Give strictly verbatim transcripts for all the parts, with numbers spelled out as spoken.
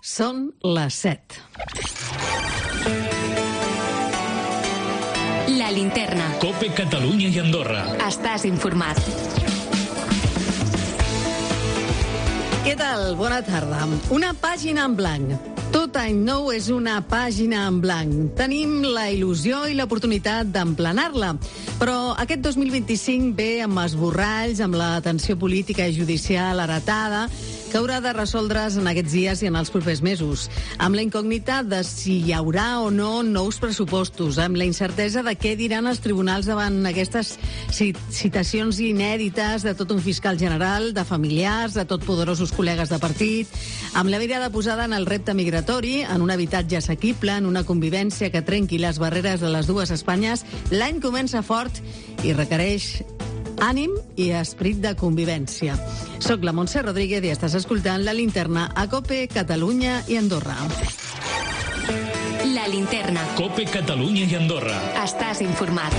Són les set. La linterna. COPE Catalunya i Andorra. Estàs informat. Què tal? Bona tarda. Una pàgina en blanc. Tot any nou és una pàgina en blanc. Tenim la il·lusió i l'oportunitat d'emplenar-la. Però aquest dos mil vint-i-cinc ve amb esborralls, amb la tensió política i judicial heretada, que haurà de resoldre's en aquests dies i en els propers mesos, amb la incògnita de si hi haurà o no nous pressupostos, amb la incertesa de què diran els tribunals davant aquestes citacions inèdites de tot un fiscal general, de familiars, de tot poderosos col·legues de partit, amb la mirada posada en el repte migratori, en un habitatge assequible, en una convivència que trenqui les barreres de les dues Espanyes. L'any comença fort i requereix ànim i esperit de convivència. Soc la Montse Rodríguez i estàs escoltant La Linterna a COPE Catalunya i Andorra. La linterna. COPE Catalunya i Andorra. Estàs informat.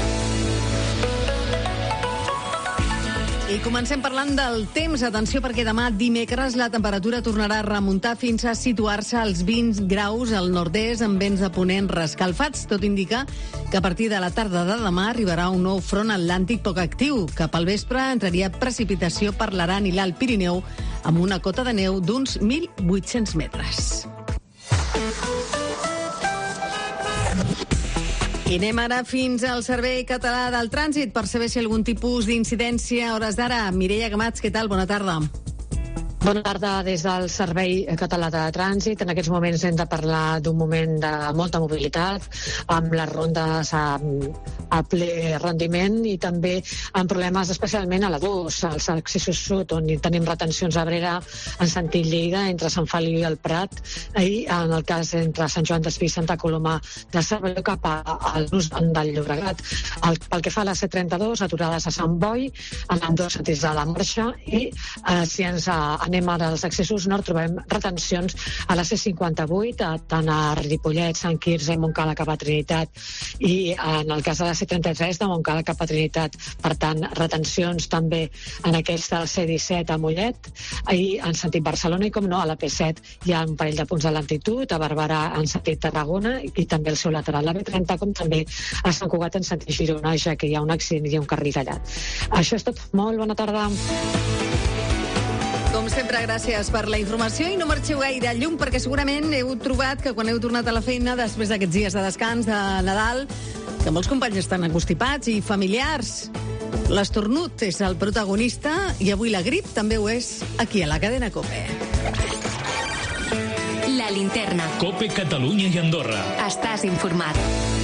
I comencem parlant del temps. Atenció, perquè demà dimecres la temperatura tornarà a remuntar fins a situar-se als vint graus al nord-est amb vents de ponent rescalfats. Tot indica que a partir de la tarda de demà arribarà un nou front atlàntic poc actiu. Cap al vespre entraria precipitació per l'Aran i l'Alt Pirineu amb una cota de neu d'uns mil vuit-cents metres. I anem ara fins al Servei Català del Trànsit per saber si algun tipus d'incidència a hores d'ara. Mireia Camats, què tal? Bona tarda. Bona tarda des del Servei Català de Trànsit. En aquests moments hem de parlar d'un moment de molta mobilitat, amb les rondes a, a ple rendiment i també amb problemes especialment a la dos, als accessos sud, on tenim retencions a Abrera en sentit Lleida, entre Sant Feliu i el Prat, i en el cas entre Sant Joan d'Espí i Santa Coloma de Cervelló cap al nus del Llobregat. El, pel que fa a la C trenta-dos, aturades a Sant Boi, en ambdós sentits de la marxa, i eh, si ens anem Anem ara als accessos nord, trobem retencions a la C cinquanta-vuit, tant a Ripollet, Sant Quirze i Montcada cap a Trinitat, i en el cas de la C trenta-tres de Montcada cap a Trinitat. Per tant, retencions també en aquesta C disset a Mollet, i en sentit Barcelona, i com no, a la P set hi ha un parell de punts de lentitud, a Barberà en sentit Tarragona, i també al seu lateral la B trenta, com també a Sant Cugat en sentit Girona, ja que hi ha un accident i un carril tallat. Això és tot. Molt bona tarda. Com sempre, gràcies per la informació i no marxeu gaire llum perquè segurament heu trobat que quan heu tornat a la feina després d'aquests dies de descans de Nadal, que molts companys estan angustipats i familiars. L'esternut és el protagonista i avui la grip també ho és aquí a la cadena COPE. La linterna. COPE Catalunya i Andorra. Estàs informat.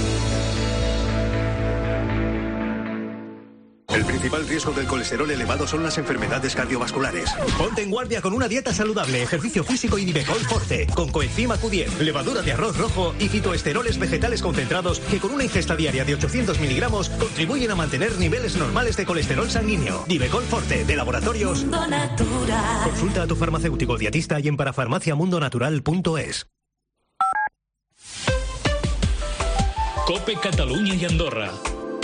El principal riesgo del colesterol elevado son las enfermedades cardiovasculares. Ponte en guardia con una dieta saludable, ejercicio físico y Divecol Forte, con coenzima Q diez, levadura de arroz rojo y fitoesteroles vegetales concentrados que con una ingesta diaria de ochocientos miligramos contribuyen a mantener niveles normales de colesterol sanguíneo. Divecol Forte, de Laboratorios Mundo Natural. Consulta a tu farmacéutico dietista y en parafarmaciamundonatural punto es. COPE Catalunya i Andorra.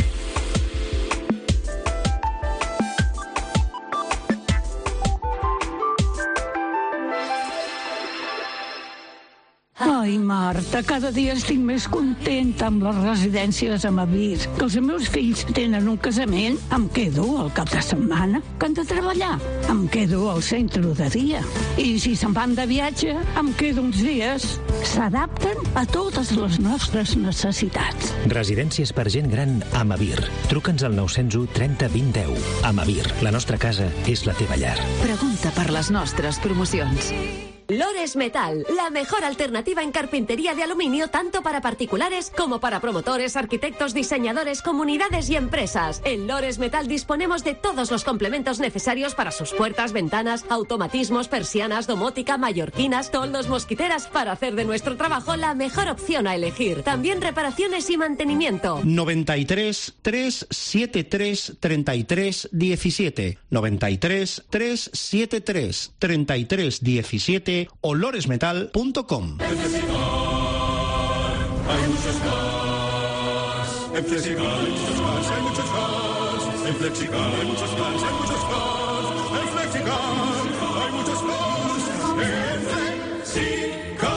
Ai, Marta, cada dia estic més contenta amb les residències a Mavir. Que els meus fills tenen un casament, em quedo al cap de setmana. Que han de treballar, em quedo al centre de dia. I si se'n van de viatge, em quedo uns dies. S'adapten a totes les nostres necessitats. Residències per gent gran a Mavir. Truca'ns al nou zero u trenta vint deu. A Mavir, la nostra casa és la teva llar. Pregunta per les nostres promocions. Lores Metal, la mejor alternativa en carpintería de aluminio tanto para particulares como para promotores, arquitectos, diseñadores, comunidades y empresas. En Lores Metal disponemos de todos los complementos necesarios para sus puertas, ventanas, automatismos, persianas, domótica, mallorquinas, toldos, mosquiteras, para hacer de nuestro trabajo la mejor opción a elegir. También reparaciones y mantenimiento. noventa y tres, trescientos setenta y tres, treinta y tres, diecisiete. noventa y tres, trescientos setenta y tres, treinta y tres, diecisiete. O loresmetal punto com. En Flexicar hay muchos cars. En Flexicar hay muchos cars, hay muchos cars. En Flexicar hay muchos cars, hay muchos cars. En Flexicar hay muchos cars. En Flexicar.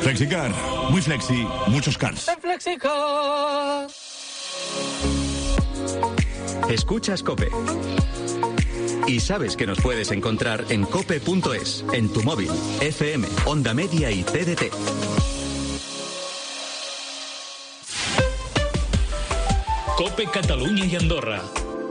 FlexiCar, muy flexi, muchos cars. FlexiCar. Escuchas COPE. Y sabes que nos puedes encontrar en cope punto es, en tu móvil, F M, Onda Media y T D T. COPE Catalunya i Andorra.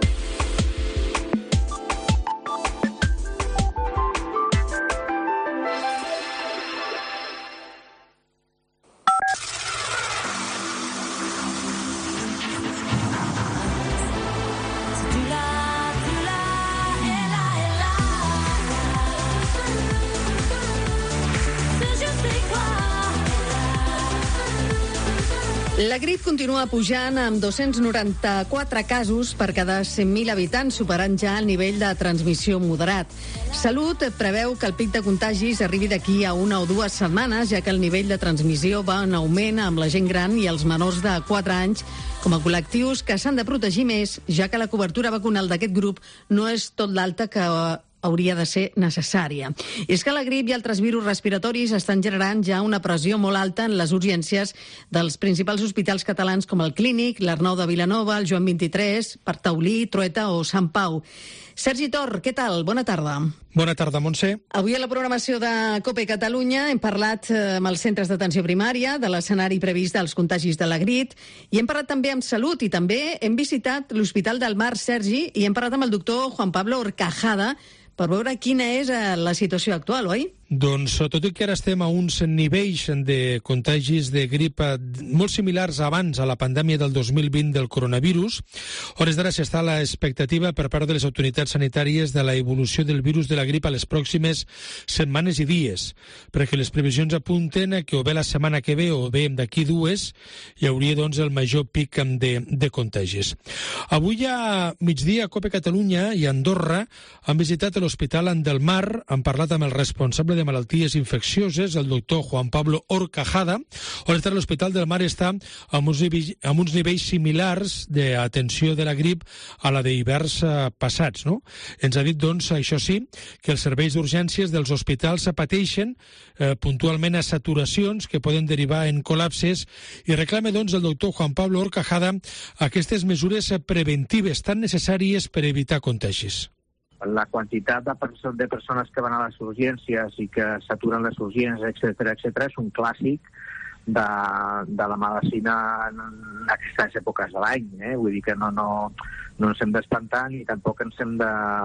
La grip continua pujant amb dos-cents noranta-quatre casos per cada cent mil habitants, superant ja el nivell de transmissió moderat. Salut preveu que el pic de contagis arribi d'aquí a una o dues setmanes, ja que el nivell de transmissió va en augment amb la gent gran i els menors de quatre anys com a col·lectius que s'han de protegir més, ja que la cobertura vacunal d'aquest grup no és tot l'alta que hauria de ser necessària. I és que la grip i altres virus respiratoris estan generant ja una pressió molt alta en les urgències dels principals hospitals catalans com el Clínic, l'Arnau de Vilanova, el Joan vint-i-tres, Taulí, Trueta o Sant Pau. Sergi Tor, què tal? Bona tarda. Bona tarda, Montse. Avui a la programació de COPE Catalunya hem parlat amb els centres d'atenció primària de l'escenari previst dels contagis de la grip i hem parlat també amb Salut i també hem visitat l'Hospital del Mar, Sergi, i hem parlat amb el doctor Juan Pablo Horcajada per veure quina és la situació actual, oi? Doncs tot i que ara estem a uns nivells de contagis de grip molt similars abans a la pandèmia del dos mil vint del coronavirus, hores d'ara s'està a l'expectativa per part de les autoritats sanitàries de la evolució del virus de la grip a les pròximes setmanes i dies, perquè les previsions apunten que o bé la setmana que ve o bé d'aquí dues hi hauria doncs el major pic de, de contagis. Avui a migdia a COPE Catalunya i a Andorra han visitat l'Hospital del Mar, han parlat amb el responsable de malalties infeccioses, el doctor Juan Pablo Horcajada. On està l'Hospital del Mar està amb uns nivells, amb uns nivells similars d'atenció de la grip a la d'hiverns passats, no? Ens ha dit, doncs, això sí, que els serveis d'urgències dels hospitals pateixen eh, puntualment a saturacions que poden derivar en col·lapses i reclama, doncs, el doctor Juan Pablo Horcajada aquestes mesures preventives tan necessàries per evitar contagis. La quantitat de, perso de persones que van a les urgències i que s'aturen les urgències, etcètera, etcètera, és un clàssic de, de la medicina en aquestes èpoques de l'any. Eh? Vull dir que no, no, no ens hem d'espantar ni tampoc ens hem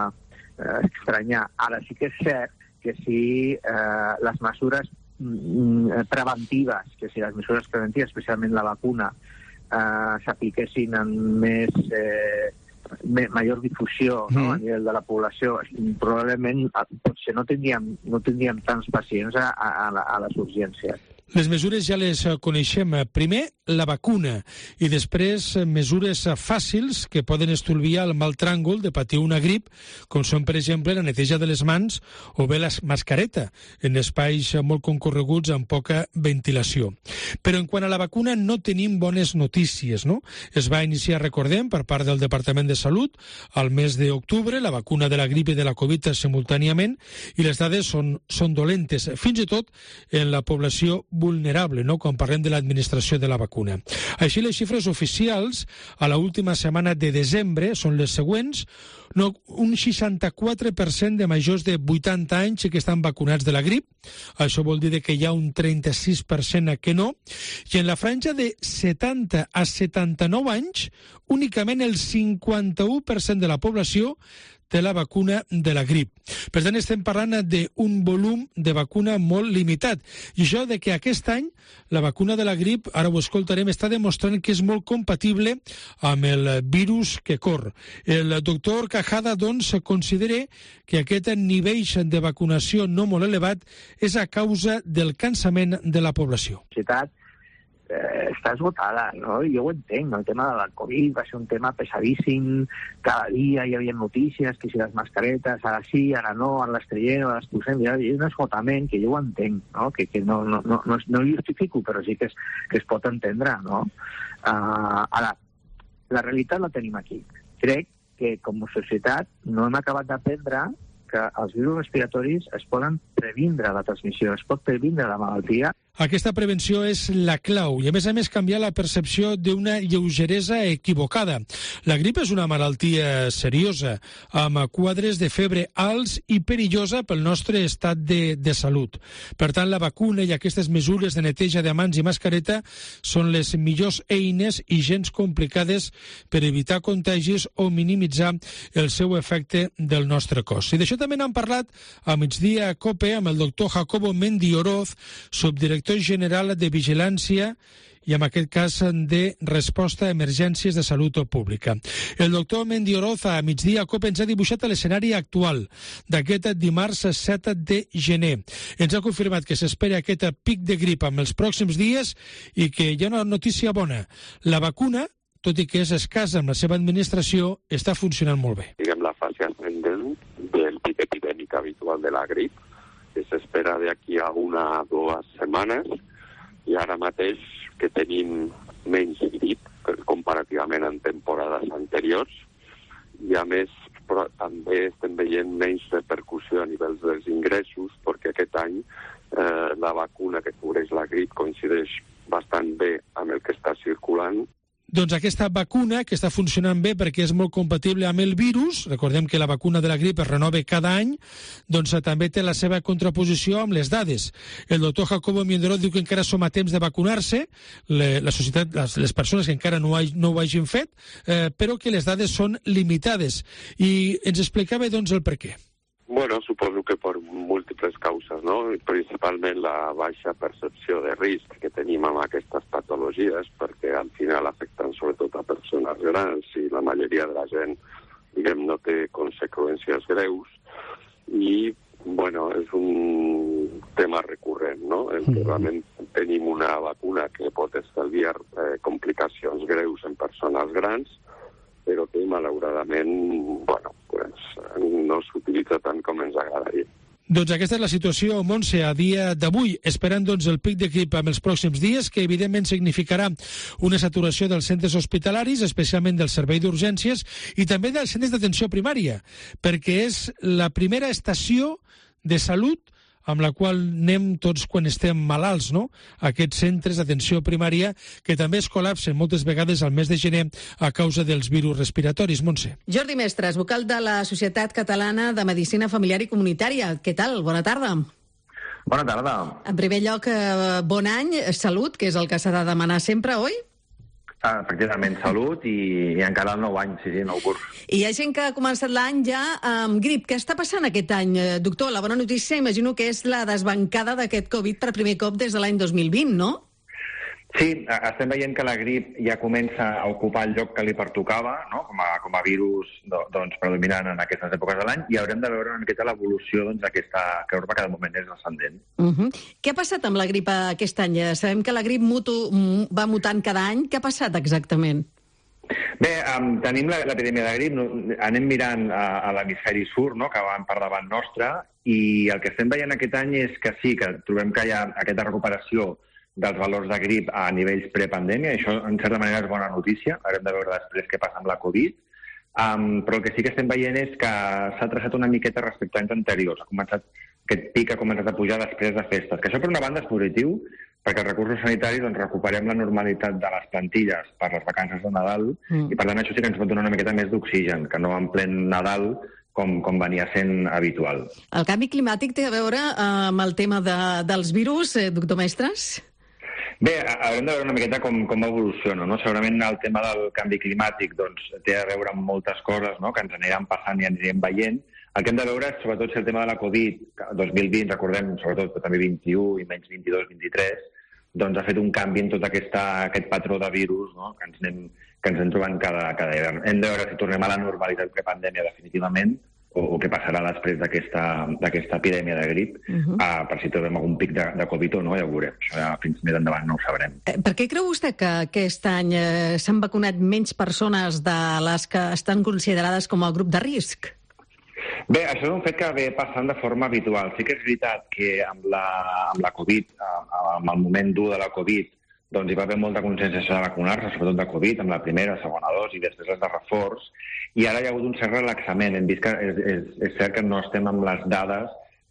d'estranyar. Eh, Ara sí que és cert que si eh, les mesures mm, preventives, que si les mesures preventives, especialment la vacuna, eh, s'apliquessin en més... Eh, major difusió, no? Mm. A nivell de la població, probablement potser no tindríem, no tindríem tants pacients a, a, a les urgències. Les mesures ja les coneixem. Primer, la vacuna, i després mesures fàcils que poden estolviar el mal tràngol de patir una grip, com són, per exemple, la neteja de les mans o bé la mascareta, en espais molt concorreguts amb poca ventilació. Però en quant a la vacuna no tenim bones notícies, no? Es va iniciar, recordem, per part del Departament de Salut al mes d'octubre, la vacuna de la grip i de la Covid simultàniament, i les dades són, són dolentes, fins i tot en la població vulnerable, no?, quan parlem de l'administració de la vacuna. Així, les xifres oficials a la última setmana de desembre són les següents. No, un seixanta-quatre per cent de majors de vuitanta anys que estan vacunats de la grip. Això vol dir que hi ha un trenta-sis per cent que no. I en la franja de setanta a setanta-nou anys, únicament el cinquanta-u per cent de la població té la vacuna de la grip. Per tant, estem parlant d'un volum de vacuna molt limitat. I això de que aquest any la vacuna de la grip, ara ho escoltarem, està demostrant que és molt compatible amb el virus que corre. El doctor Horcajada, doncs, considera que aquest nivell de vacunació no molt elevat és a causa del cansament de la població. La societat eh, està esgotada, no? Jo ho entenc, el tema de la Covid va ser un tema pesadíssim, cada dia hi havia notícies, que si les mascaretes, ara sí, ara no, ara les traiem, ara les posem, hi ha un esgotament que jo ho entenc, no? Que, que no, no, no, no, no ho justifico, però sí que es, que es pot entendre, no? Uh, ara, la realitat la tenim aquí. Crec que com a societat no hem acabat d'aprendre que els virus respiratoris es poden previndre la transmissió, es pot previndre la malaltia. Aquesta prevenció és la clau i, a més a més, canviar la percepció d'una lleugeresa equivocada. La grip és una malaltia seriosa, amb quadres de febre alts i perillosa pel nostre estat de, de salut. Per tant, la vacuna i aquestes mesures de neteja de mans i mascareta són les millors eines i gens complicades per evitar contagis o minimitzar el seu efecte del nostre cos. I d'això també n'han parlat a migdia a COPE amb el doctor Jacobo Mendioroz, subdirector general de Vigilància i en aquest cas de resposta a emergències de salut pública. El doctor Mendioroz a migdia a COPE ens ha dibuixat l'escenari actual d'aquest dimarts set de gener. Ens ha confirmat que s'espera aquest pic de grip en els pròxims dies i que hi ha una notícia bona. La vacuna, tot i que és escassa amb la seva administració, està funcionant molt bé. Diguem la fase ascendent del pic epidèmic habitual de la grip, que s'espera d'aquí a una o dues setmanes, i ara mateix que tenim menys grip comparativament en temporades anteriors, i a més però també estem veient menys repercussió a nivells dels ingressos, perquè aquest any eh, la vacuna que cobreix la grip coincideix bastant bé amb el que està circulant. Doncs aquesta vacuna, que està funcionant bé perquè és molt compatible amb el virus, recordem que la vacuna de la grip es renova cada any, doncs també té la seva contraposició amb les dades. El doctor Jacobo Mendioroz diu que encara som a temps de vacunar-se, le, la societat, les, les persones que encara no, ha, no ho hagin fet, eh, però que les dades són limitades. I ens explicava, doncs, el per què. Bueno, suposo que per múltiples causes, no? Principalment la baixa percepció de risc que tenim amb aquestes patologies, perquè al final afecten sobretot a persones grans i la majoria de la gent, diguem, no té conseqüències greus. I, bueno, és un tema recurrent, no? En què realment tenim una vacuna que pot estalviar eh, complicacions greus en persones grans, però que malauradament, bueno, pues, no s'utilitza tant com ens agradaria. Doncs aquesta és la situació, Montse, a dia d'avui, esperant doncs, el pic de grip en els pròxims dies, que evidentment significarà una saturació dels centres hospitalaris, especialment del servei d'urgències, i també dels centres d'atenció primària, perquè és la primera estació de salut amb la qual anem tots quan estem malalts, no? Aquests centres d'atenció primària que també es col·lapsen moltes vegades al mes de gener a causa dels virus respiratoris. Montse. Jordi Mestres, vocal de la Societat Catalana de Medicina Familiar i Comunitària. Què tal? Bona tarda. Bona tarda. En primer lloc, eh, bon any, salut, que és el que s'ha de demanar sempre, oi? Ah, efectivament, salut i, i encara el nou any, sí, sí, nou curs. I hi ha gent que ha començat l'any ja amb grip. Què està passant aquest any, doctor? La bona notícia, imagino que és la desbancada d'aquest Covid per primer cop des de l'any dos mil vint, no? Sí, estem veient que la grip ja comença a ocupar el lloc que li pertocava, no? com, a, com a virus doncs, predominant en aquestes èpoques de l'any, i haurem de veure una miqueta l'evolució doncs, d'aquesta curva que de moment és ascendent. Uh -huh. Què ha passat amb la grip aquest any? Sabem que la grip mutu, va mutant cada any. Què ha passat exactament? Bé, um, tenim l'epidèmia de grip, no, anem mirant a, a l'hemisferi sud, no? que van per davant nostre, i el que estem veient aquest any és que sí, que trobem que hi ha aquesta recuperació dels valors de grip a nivells prepandèmia. Això, en certa manera, és bona notícia. Haurem de veure després què passa amb la Covid. Um, però el que sí que estem veient és que s'ha traçat una miqueta respecte a anys anteriors. Ha començat, aquest pic ha començat a pujar després de festes. Que això, per una banda, és positiu, perquè els recursos sanitaris doncs, recuperem la normalitat de les plantilles per les vacances de Nadal, mm. i per tant això sí que ens pot donar una miqueta més d'oxigen, que no en plen Nadal com, com venia sent habitual. El canvi climàtic té a veure uh, amb el tema de, dels virus, eh, doctor Mestres? Bé, haurem de veure una miqueta com, com evoluciona, no? Segurament el tema del canvi climàtic doncs, té a veure amb moltes coses, no? que ens aniran passant i anirem veient. El que hem de veure és, sobretot, si el tema de la Covid, dos mil vint, recordem, sobretot, però també vint-i-u i menys vint-i-dos vint-i-tres, doncs ha fet un canvi en tot aquesta, aquest patró de virus, no? que, ens anem, que ens anem trobant cada, cada dia. Hem de veure si tornem a la normalitat prepandèmia definitivament, o, o què passarà després d'aquesta epidèmia de grip, uh-huh. uh, per si trobem algun pic de, de Covid o no, ja ho veurem. Això ja fins més endavant no ho sabrem. Eh, per què creu vostè que aquest any eh, s'han vacunat menys persones de les que estan considerades com a grup de risc? Bé, això és un fet que ve passant de forma habitual. Sí que és veritat que amb la, amb la Covid, amb el moment dur de la Covid, doncs hi va haver molta conscienciació de vacunar-se, sobretot de Covid, amb la primera, segona dosi, i després les de reforç, i ara hi ha hagut un cert relaxament. Hem vist que és, és, és cert que no estem amb les dades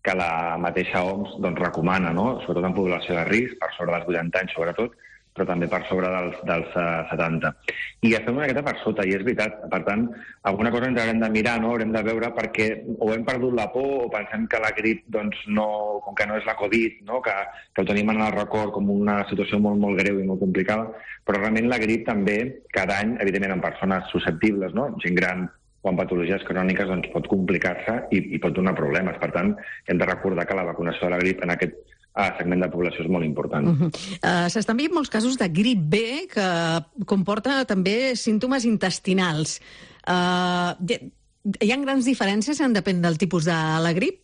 que la mateixa O M S doncs, recomana, no? Sobretot en població de risc, per sobre dels vuitanta anys sobretot, però també per sobre dels, dels uh, setanta. I estem una miqueta per sota, i és veritat. Per tant, alguna cosa ens haurem de mirar, no? Haurem de veure perquè o hem perdut la por o pensem que la grip, doncs, no, com que no és la Covid, no? que, que ho tenim en el record com una situació molt, molt greu i molt complicada, però realment la grip també, cada any, evidentment en persones susceptibles, no? Gent gran o amb patologies cròniques, doncs pot complicar-se i, i pot donar problemes. Per tant, hem de recordar que la vacunació de la grip en aquest a segment de població és molt important. Uh -huh. uh, S'estan veient molts casos de grip B que comporta també símptomes intestinals. Uh, hi ha grans diferències en depèn del tipus de la grip?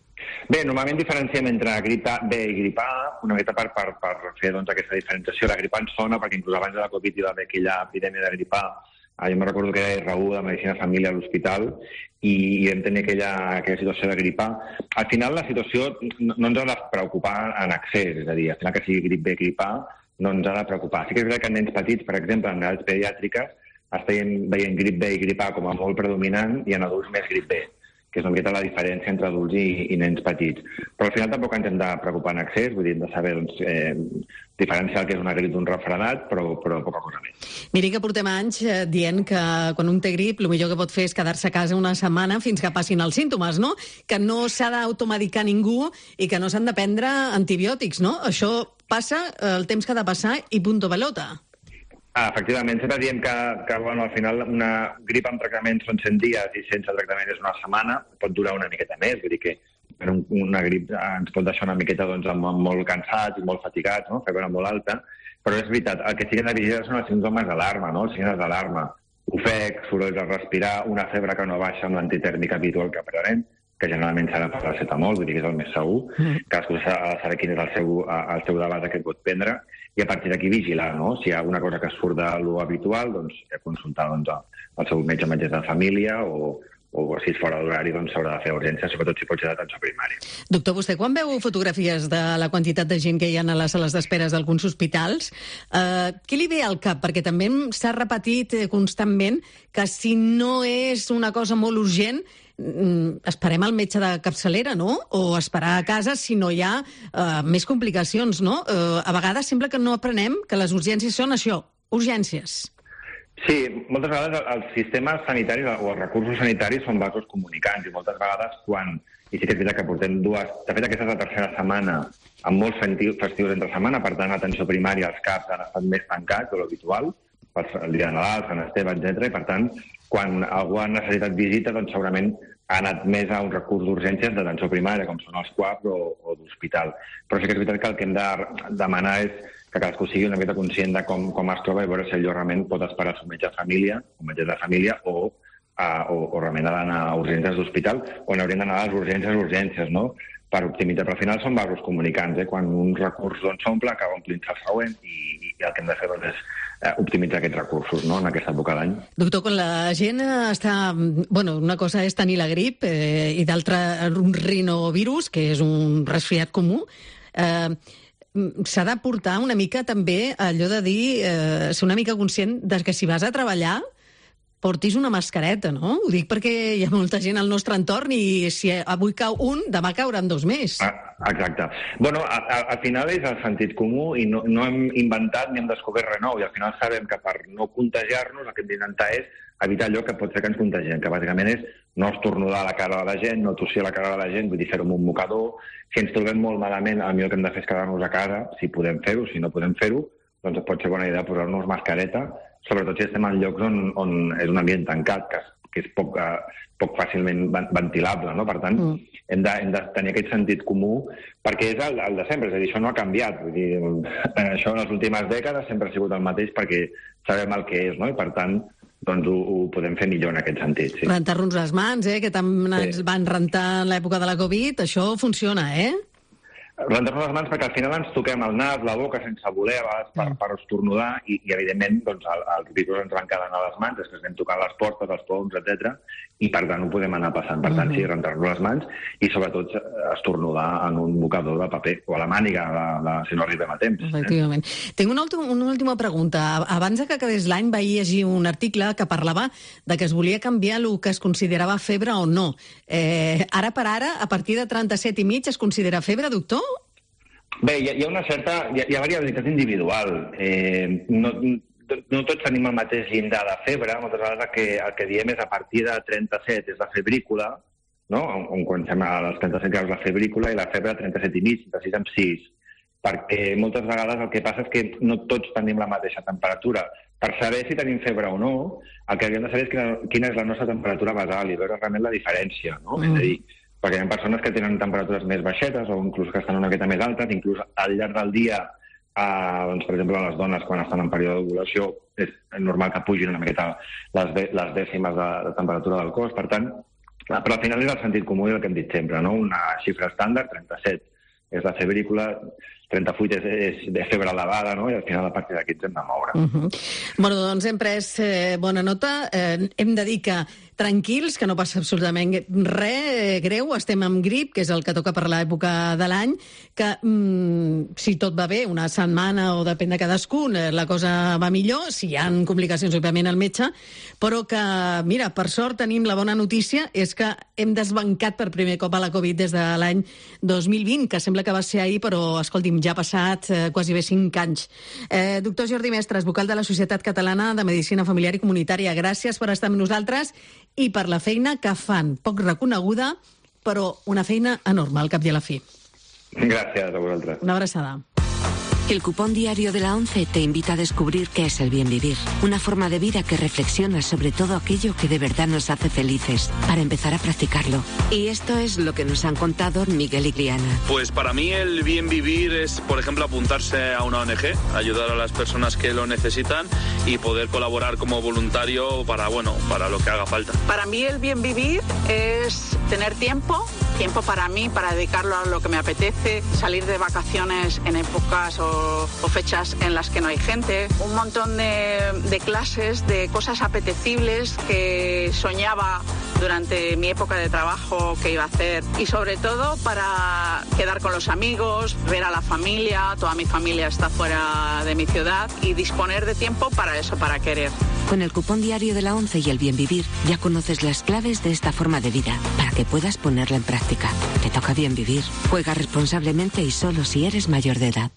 Bé, normalment diferenciem entre grip B i grip A, una mica per, per, per fer doncs, aquesta diferenciació. La grip A ens sona perquè inclús abans de la Covid hi va haver aquella epidèmia de grip A. Ah, jo me recordo que era Raúl de Medicina Família a l'hospital i, i vam tenir aquella, aquella situació de grip A. Al final la situació no, no ens ha de preocupar en excés, és a dir, al final que sigui grip B, grip A, no ens ha de preocupar. Sí que és veritat que en nens petits, per exemple, en edats pediàtriques, estem veient grip B i grip A com a molt predominant i en adults més grip B, que és una miqueta la diferència entre adults i, i nens petits. Però al final tampoc ens hem de preocupar en excés, vull dir, hem de saber doncs, eh, diferenciar el que és una grip d'un refredat, però, però poca cosa més. Miri que portem anys eh, dient que quan un té grip el millor que pot fer és quedar-se a casa una setmana fins que passin els símptomes, no? Que no s'ha d'automedicar ningú i que no s'han de prendre antibiòtics, no? Això passa el temps que ha de passar i punto pelota. Ah, efectivament, sempre diem que, que bueno, al final una grip amb tractament són cent dies i sense tractament és una setmana, pot durar una miqueta més, vull dir que un, una grip ens pot deixar una miqueta doncs, amb, amb molt cansats i molt fatigats, no? Febre molt alta, però és veritat, el que sí que hem de vigilar són els símptomes d'alarma, no? Els signes d'alarma, ofec, sorolls al respirar, una febre que no baixa amb l'antitèrmic habitual que prenem, que generalment serà per paracetamol, vull dir que és el més segur, mm. cadascú ha de saber quin és el seu, el seu debat que pot prendre, i a partir d'aquí vigilar, no? Si hi ha alguna cosa que surt de lo habitual, doncs consultar doncs, el seu metge, metge de família, o, o si és fora d'horari, doncs s'haurà de fer urgència, sobretot si pot ser d'atenció primària. Doctor, vostè quan veu fotografies de la quantitat de gent que hi ha a les sales d'espera d'alguns hospitals, eh, què li ve al cap? Perquè també s'ha repetit constantment que si no és una cosa molt urgent, esperem el metge de capçalera, no? O esperar a casa si no hi ha uh, més complicacions, no? Uh, a vegades sembla que no aprenem que les urgències són això, urgències. Sí, moltes vegades els sistemes sanitaris o els recursos sanitaris són vasos comunicants i moltes vegades quan, i sí que és veritat que portem dues, de fet aquesta és la tercera setmana amb molts festius entre setmana, per tant l'atenció primària, els CAPs han estat més tancats de l'habitual, el dia de Nadal, Sant Esteve, etcètera, i per tant quan algú ha necessitat visita, doncs segurament ha anat més a un recurs d'urgències d'atenció primària, com són els CUAP o, o d'hospital. Però sí que és veritat que el que hem de demanar és que cadascú sigui una mica conscient de com, com es troba i veure si allò realment pot esperar el seu metge de família, o metge de família, o, a, o, o realment ha d'anar a urgències d'hospital, o n'haurien d'anar a les urgències, urgències, no? Per optimitzar. Però al final són vasos comunicants, eh? Quan un recurs doncs, s'omple, acaba omplint-se el següent, i, i el que hem de fer doncs, és optimitzar aquests recursos, no?, en aquesta època d'any. Doctor, quan la gent està... Bueno, una cosa és tenir la grip eh, i d'altra un rinovirus, que és un resfriat comú, eh, s'ha de portar una mica també allò de dir, eh, ser una mica conscient de que si vas a treballar portis una mascareta, no? Ho dic perquè hi ha molta gent al nostre entorn i si avui cau un, demà cauran dos més. Ah, exacte. Bueno, a, a, al final és el sentit comú i no, no hem inventat ni hem descobert res nou i al final sabem que per no contagiar-nos el que hem d'intentar és evitar allò que pot fer que ens contagiem, que bàsicament és no estornudar a la cara de la gent, no tossir a la cara de la gent, vull dir, fer-ho amb un mocador. Si ens trobem molt malament, el millor que hem de fer és quedar-nos a casa, si podem fer-ho, si no podem fer-ho, doncs pot ser bona idea posar-nos mascareta, sobretot si estem en llocs on, on és un ambient tancat, que, que és poc, uh, poc fàcilment ventilable, no? Per tant, mm. hem, de, hem de tenir aquest sentit comú, perquè és el, el de sempre, és a dir, això no ha canviat. Vull dir, això en les últimes dècades sempre ha sigut el mateix perquè sabem el que és, no? I per tant, doncs ho, ho podem fer millor en aquest sentit. Sí. Rentar-nos les mans, eh? Que tant ens sí. van rentar en l'època de la Covid, això funciona, eh? rentar-nos les mans perquè al final ens toquem el nas, la boca sense voler, a vegades per, per estornudar, i, i evidentment doncs, el, els virus ens van quedant a les mans, és que ens anem tocant les portes, els poms, etcètera, i per tant ho podem anar passant. Per tant, sí, rentar-nos les mans i sobretot estornudar en un mocador de paper o a la màniga, la, la, si no arribem a temps. Efectivament. Eh? Tinc una, ultim, una última pregunta. Abans que acabés l'any vaig llegir un article que parlava de que es volia canviar el que es considerava febre o no. Eh, ara per ara, a partir de trenta-set i mig, es considera febre, doctor? Bé, hi ha, hi ha una certa... Hi ha, hi ha variabilitat individual. Eh, no, no tots tenim el mateix llindar de febre. Moltes vegades el que, el que diem és a partir de trenta-set és la febrícula, no? On, on comencem a les trenta-set graus la febrícula i la febre a trenta-set i mig, trenta-sis amb sis. Perquè moltes vegades el que passa és que no tots tenim la mateixa temperatura. Per saber si tenim febre o no, el que havíem de saber és quina, quina és la nostra temperatura basal i veure realment la diferència, no? Mm. És a dir, perquè hi ha persones que tenen temperatures més baixetes o inclús que estan una miqueta més altes, inclús al llarg del dia, eh, doncs, per exemple, les dones quan estan en període d'ovulació és normal que pugin una miqueta les, de, les dècimes de, de temperatura del cos. Per tant, però al final és el sentit comú i el que hem dit sempre, no? Una xifra estàndard, trenta-set és la febrícula, trenta-vuit és, és de febre elevada, no? I al final a partir d'aquí ens hem de moure. Uh -huh. Bueno, doncs hem pres eh, bona nota. Eh, hem de dir que tranquils, que no passa absolutament res eh, greu, estem amb grip, que és el que toca per l'època de l'any, que mm, si tot va bé, una setmana o depèn de cadascun, eh, la cosa va millor, si hi ha complicacions, òbviament, al metge, però que, mira, per sort tenim la bona notícia, és que hem desbancat per primer cop a la Covid des de l'any dos mil vint, que sembla que va ser ahir, però, escolti'm, ja ha passat eh, quasi bé cinc anys. Eh, doctor Jordi Mestres, vocal de la Societat Catalana de Medicina Familiar i Comunitària, gràcies per estar amb nosaltres i per la feina que fan, poc reconeguda, però una feina enorme al cap i a la fi. Gràcies a vosaltres. Una abraçada. El cupón diario de la ONCE te invita a descubrir qué es el bien vivir. Una forma de vida que reflexiona sobre todo aquello que de verdad nos hace felices, para empezar a practicarlo. Y esto es lo que nos han contado Miguel y Gliana. Pues para mí el bien vivir es, por ejemplo, apuntarse a una O N G, ayudar a las personas que lo necesitan y poder colaborar como voluntario para, bueno, para lo que haga falta. Para mí el bien vivir es tener tiempo, tiempo para mí, para dedicarlo a lo que me apetece, salir de vacaciones en épocas o o fechas en las que no hay gente, un montón de, de clases, de cosas apetecibles que soñaba durante mi época de trabajo que iba a hacer, y sobre todo para quedar con los amigos, ver a la familia. Toda mi familia está fuera de mi ciudad y disponer de tiempo para eso, para querer. Con el cupón diario de la ONCE y el bien vivir ya conoces las claves de esta forma de vida para que puedas ponerla en práctica. Te toca bien vivir. Juega responsablemente y solo si eres mayor de edad.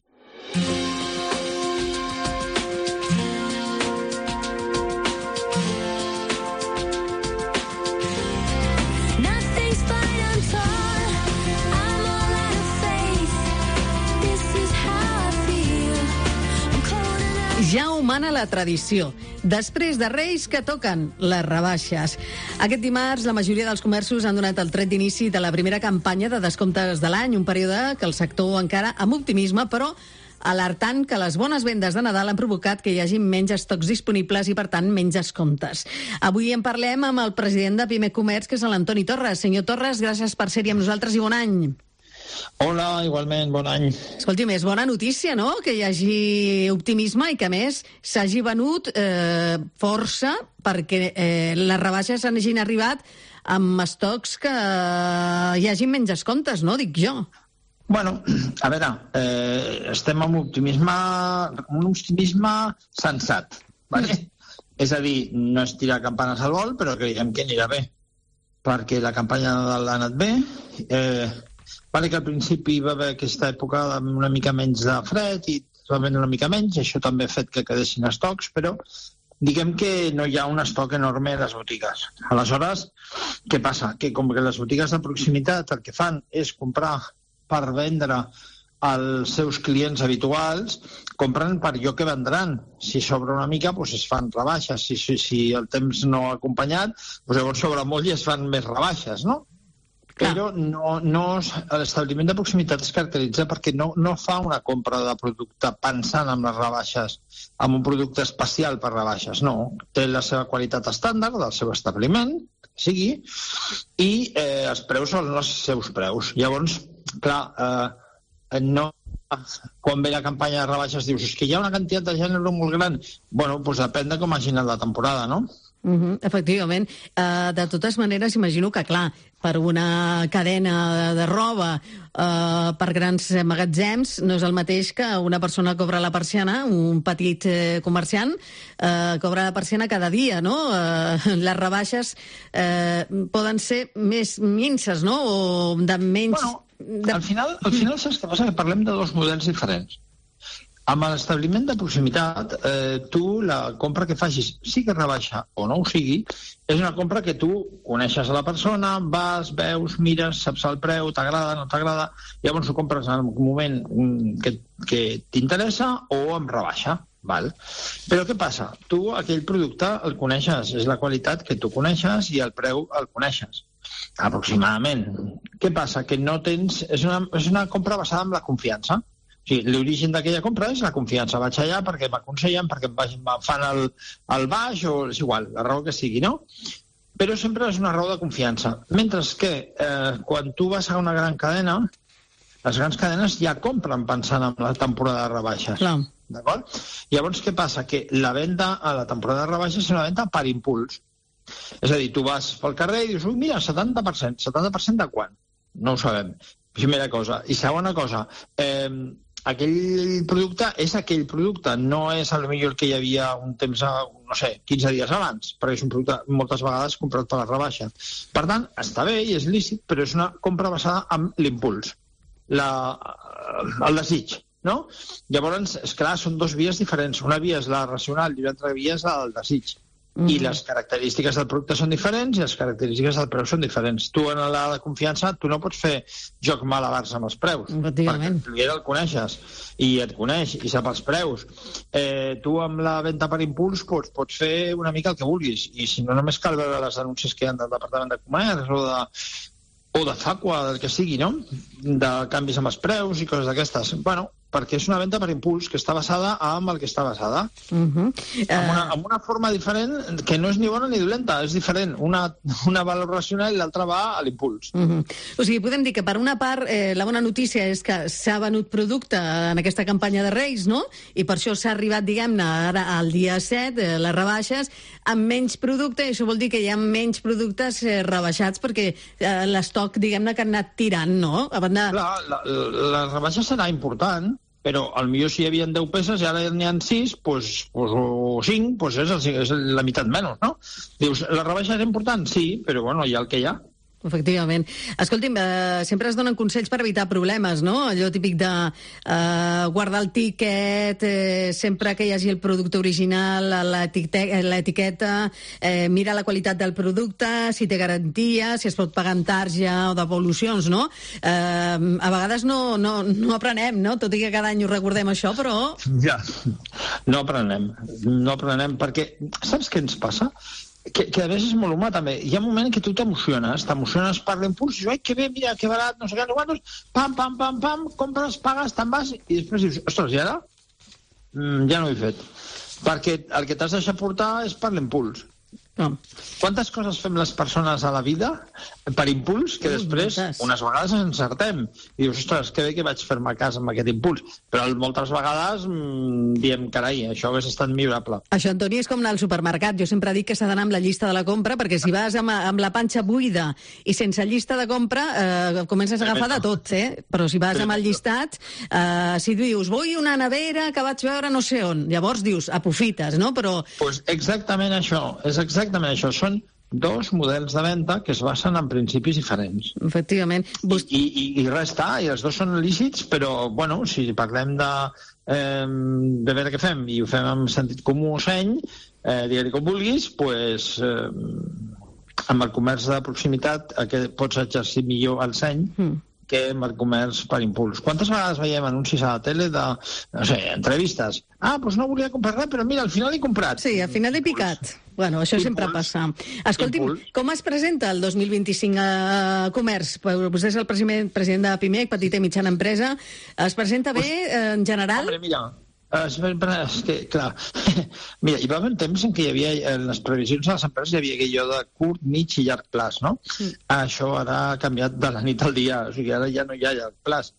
Ja ho mana la tradició. Després de Reis, que toquen les rebaixes. Aquest dimarts, la majoria dels comerços han donat el tret d'inici de la primera campanya de descomptes de l'any, un període que el sector encara amb optimisme, però alertant que les bones vendes de Nadal han provocat que hi hagi menys estocs disponibles i, per tant, menys descomptes. Avui en parlem amb el president de Pime Comerç, que és l'Antoni Torres. Senyor Torres, gràcies per ser-hi amb nosaltres i bon any. Hola, igualment, bon any. Escolti'm, és bona notícia, no?, que hi hagi optimisme i que, a més, s'hagi venut eh, força perquè eh, les rebaixes hagin arribat amb estocs que eh, hi hagi menys descomptes, no?, dic jo. Bueno, a veure, eh, estem amb optimisme, un optimisme sensat, ¿vale? És a dir, no és tirar campanes al vol, però creiem que anirà bé, perquè la campanya de Nadal ha anat bé. Eh, vale que al principi va haver aquesta època amb una mica menys de fred i va vendre una mica menys, això també ha fet que quedessin estocs, però diguem que no hi ha un estoc enorme a les botigues. Aleshores, què passa? Que com que les botigues de proximitat el que fan és comprar per vendre als seus clients habituals, compren per allò que vendran. Si sobra una mica, doncs es fan rebaixes. Si, si, si el temps no ha acompanyat, doncs llavors sobra molt i es fan més rebaixes, no? Però no, no, l'establiment de proximitat es caracteritza perquè no, no fa una compra de producte pensant en les rebaixes, en un producte especial per rebaixes, no. Té la seva qualitat estàndard del seu establiment, sigui, i eh, els preus són els seus preus. Llavors, clar, eh, no, quan ve la campanya de rebaixes dius, és que hi ha una quantitat de gènere molt gran. Bueno, doncs depèn de com hagi anat la temporada, no? Uh-huh, efectivament. Uh, de totes maneres, imagino que, clar, per una cadena de, de roba, uh, per grans magatzems, no és el mateix que una persona cobra la persiana, un petit eh, comerciant, uh, cobra la persiana cada dia, no? Uh, les rebaixes uh, poden ser més minces, no? O de menys... Bueno, de... al final, al final saps què passa? Que parlem de dos models diferents. Amb l'establiment de proximitat, eh, tu la compra que facis, sí que rebaixa o no ho sigui, és una compra que tu coneixes a la persona, vas, veus, mires, saps el preu, t'agrada, no t'agrada, llavors ho compres en el moment que, que t'interessa o amb rebaixa. Val? Però què passa? Tu aquell producte el coneixes, és la qualitat que tu coneixes i el preu el coneixes, aproximadament. Què passa? Que no tens... És una, és una compra basada en la confiança. O sigui, l'origen d'aquella compra és la confiança. Vaig allà perquè m'aconsellen, perquè em fan el, el baix, o és igual, la raó que sigui, no? Però sempre és una raó de confiança. Mentre que eh, quan tu vas a una gran cadena, les grans cadenes ja compren pensant en la temporada de rebaixes. Clar. D'acord? Llavors, què passa? Que la venda a la temporada de rebaixes és una venda per impuls. És a dir, tu vas pel carrer i dius, ui, mira, setanta per cent. setanta per cent de quan? No ho sabem. Primera cosa. I segona cosa, eh, aquell producte és aquell producte, no és potser el que hi havia un temps, no sé, quinze dies abans, perquè és un producte moltes vegades comprat per la rebaixa. Per tant, està bé i és lícit, però és una compra basada en l'impuls, la, el desig, no? Llavors, esclar, són dos vies diferents. Una via és la racional i una altra via és la del desig. Mm-hmm. I les característiques del producte són diferents i les característiques del preu són diferents. Tu, en la de confiança, tu no pots fer joc malabars amb els preus, perquè el client el coneixes i et coneix i sap els preus. Eh, tu, amb la venda per impuls, pots, pots fer una mica el que vulguis, i si no, només cal veure les denúncies que hi ha del Departament de Comerç o de, o de Facua, del que sigui, no? De canvis amb els preus i coses d'aquestes. Bueno, perquè és una venda per impuls que està basada en el que està basada. Uh-huh. uh... amb, una, amb una forma diferent que no és ni bona ni dolenta, és diferent. Una, una va a la racional i l'altra va a l'impuls. Uh-huh. O sigui, podem dir que per una part eh, la bona notícia és que s'ha venut producte en aquesta campanya de Reis, no? I per això s'ha arribat, diguem-ne, ara al dia set, eh, les rebaixes, amb menys producte, i això vol dir que hi ha menys productes eh, rebaixats perquè eh, l'estoc, diguem-ne, que han anat tirant, no? A banda... Clar, la, la, la rebaixa serà important, però potser si hi havia deu peces i ara n'hi ha sis, pues, pues, o cinc, pues és, el, és la meitat menys, no? Dius, la rebaixa és important? Sí, però bueno, hi ha el que hi ha. Efectivament. Escolti'm, eh, sempre es donen consells per evitar problemes, no? Allò típic de eh, guardar el tíquet, eh, sempre que hi hagi el producte original, l'etiqueta, eh, mira la qualitat del producte, si té garantia, si es pot pagar amb tarja o devolucions, no? Eh, a vegades no, no, no aprenem, no? Tot i que cada any ho recordem això, però... Ja, no aprenem. No aprenem perquè... Saps què ens passa? Que, que a vegades és molt humà també. Hi ha un moment que tu t'emociones, t'emociones per l'impuls, i dius, ai, que bé, mira, que barat, no sé què, no sé quantos, pam, pam, pam, pam, compres, pagues, te'n vas, i després dius, ostres, i ara? Mm, ja no ho he fet. Perquè el que t'has deixat portar és per l'impuls. No. Quantes coses fem les persones a la vida per impuls que després uh, unes vegades ens encertem i dius, ostres, que bé que vaig fer-me cas amb aquest impuls, però moltes vegades mmm, diem, carai, això hauria estat millorable. Això, Antoni, és com anar al supermercat. Jo sempre dic que s'ha d'anar amb la llista de la compra, perquè si vas amb, amb la panxa buida i sense llista de compra eh, comences a agafar de tot, eh? Però si vas amb el llistat, eh, si dius, vull una nevera que vaig veure no sé on, llavors dius, aprofites, no? Però... Pues exactament això, és exactament Exactament això, són dos models de venda que es basen en principis diferents. Efectivament. Bust... I, i, I res està, i els dos són lícits, però, bueno, si parlem de, eh, de veure què fem, i ho fem amb sentit comú o seny, eh, digue-li com vulguis, doncs, eh, amb el comerç de proximitat que pots exercir millor el seny, mm. que amb el comerç per impuls. Quantes vegades veiem anuncis a la tele de, no sé, entrevistes? Ah, doncs no volia comprar res, però mira, al final he comprat. Sí, al final he picat. Bueno, això impuls. Sempre passa. Escolti'm, impuls. Com es presenta el dos mil vint-i-cinc a Comerç? Vostè és el president, president de PIMEC, Petita i Mitjana Empresa. Es presenta bé, en general? Hombre, mira, és, és que, clar, mira, hi va haver un temps en què hi havia, en les previsions de les empreses hi havia aquello de curt, mig i llarg plaç, no? Mm. Això ara ha canviat de la nit al dia, o sigui, ara ja no hi ha llarg plaç.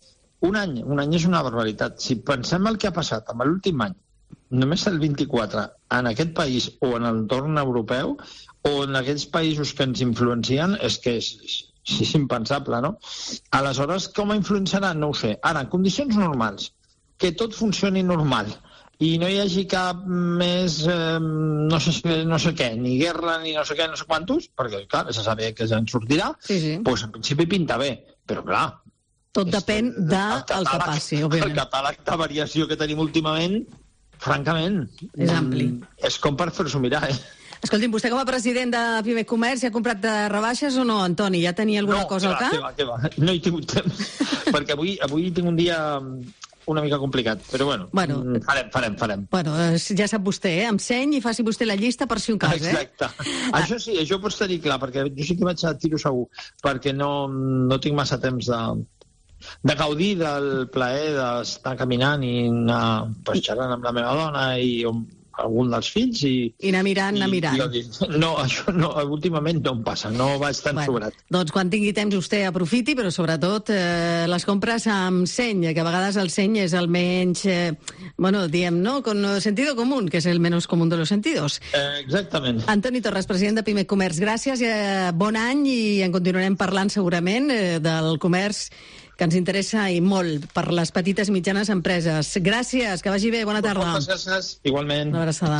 Un any, un any és una barbaritat. Si pensem el que ha passat amb l'últim any, només el vint-i-quatre, en aquest país o en l'entorn europeu, o en aquells països que ens influencien, és que és, és impensable, no? Aleshores, com influenciarà? No ho sé. Ara, en condicions normals, que tot funcioni normal, i no hi hagi cap més, eh, no, sé, no sé què, ni guerra, ni no sé què, no sé quantos, perquè, clar, se sabia que ja en sortirà, sí, sí. Doncs en principi pinta bé, però, clar... Tot depèn del de que passi, òbviament. El catàleg de variació que tenim últimament, francament... És ampli. És com per fer-s'ho mirar, eh? Escolti'm, vostè com a president de Pime Comerç ja ha comprat de rebaixes o no, Antoni? Ja tenia alguna no, cosa al cap? No, que va, que va. No he tingut temps, perquè avui, avui tinc un dia una mica complicat, però bueno, bueno farem, farem, farem. Bueno, ja sap vostè, eh? Amb seny i faci vostè la llista per si un cas, Exacte. eh? Exacte. Això sí, això pots tenir clar, perquè jo sí que vaig a tiro segur, perquè no, no tinc massa temps de, de gaudir del plaer d'estar caminant i anar pues, xerrant amb la meva dona i amb algun dels fills i... I anar mirant, anar mirant. I, no, això no, últimament no em passa, no vaig tan bueno, sobrat. Doncs quan tingui temps vostè aprofiti, però sobretot eh, les compres amb seny, que a vegades el seny és el menys, eh, bueno, diem, no? Con sentido común, que és el menos común de los sentidos. Eh, exactament. Antoni Torres, president de Pime Comerç, gràcies, eh, bon any i en continuarem parlant segurament eh, del comerç que ens interessa i molt per les petites i mitjanes empreses. Gràcies, que vagi bé, bona tarda. Moltes gràcies, igualment. Una abraçada.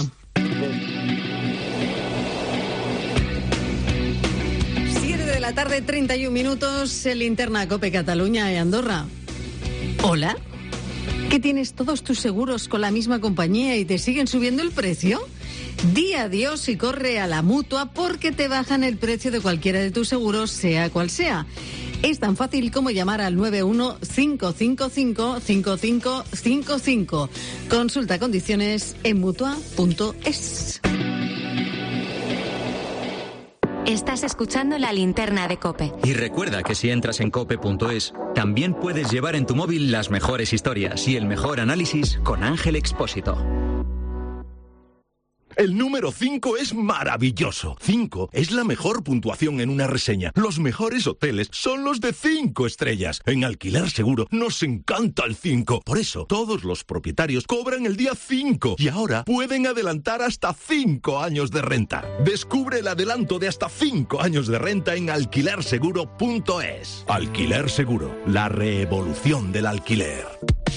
siete de la tarde, treinta y un minutos, linterna Cope Cataluña y Andorra. ¿Hola? ¿Que tienes todos tus seguros con la misma compañía y te siguen subiendo el precio? Di adiós y corre a la Mutua porque te bajan el precio de cualquiera de tus seguros, sea cual sea. Es tan fácil como llamar al nueve uno cinco cinco cinco cinco cinco cinco cinco. Consulta condiciones en mutua punto es. Estás escuchando la linterna de COPE. Y recuerda que si entras en cope punto es, también puedes llevar en tu móvil las mejores historias y el mejor análisis con Ángel Expósito. El número cinco es maravilloso. cinco es la mejor puntuación en una reseña. Los mejores hoteles son los de cinco estrellas. En Alquiler Seguro nos encanta el cinco. Por eso, todos los propietarios cobran el día cinco. Y ahora pueden adelantar hasta cinco años de renta. Descubre el adelanto de hasta cinco años de renta en alquiler seguro punto es. Alquiler Seguro, la revolución del alquiler.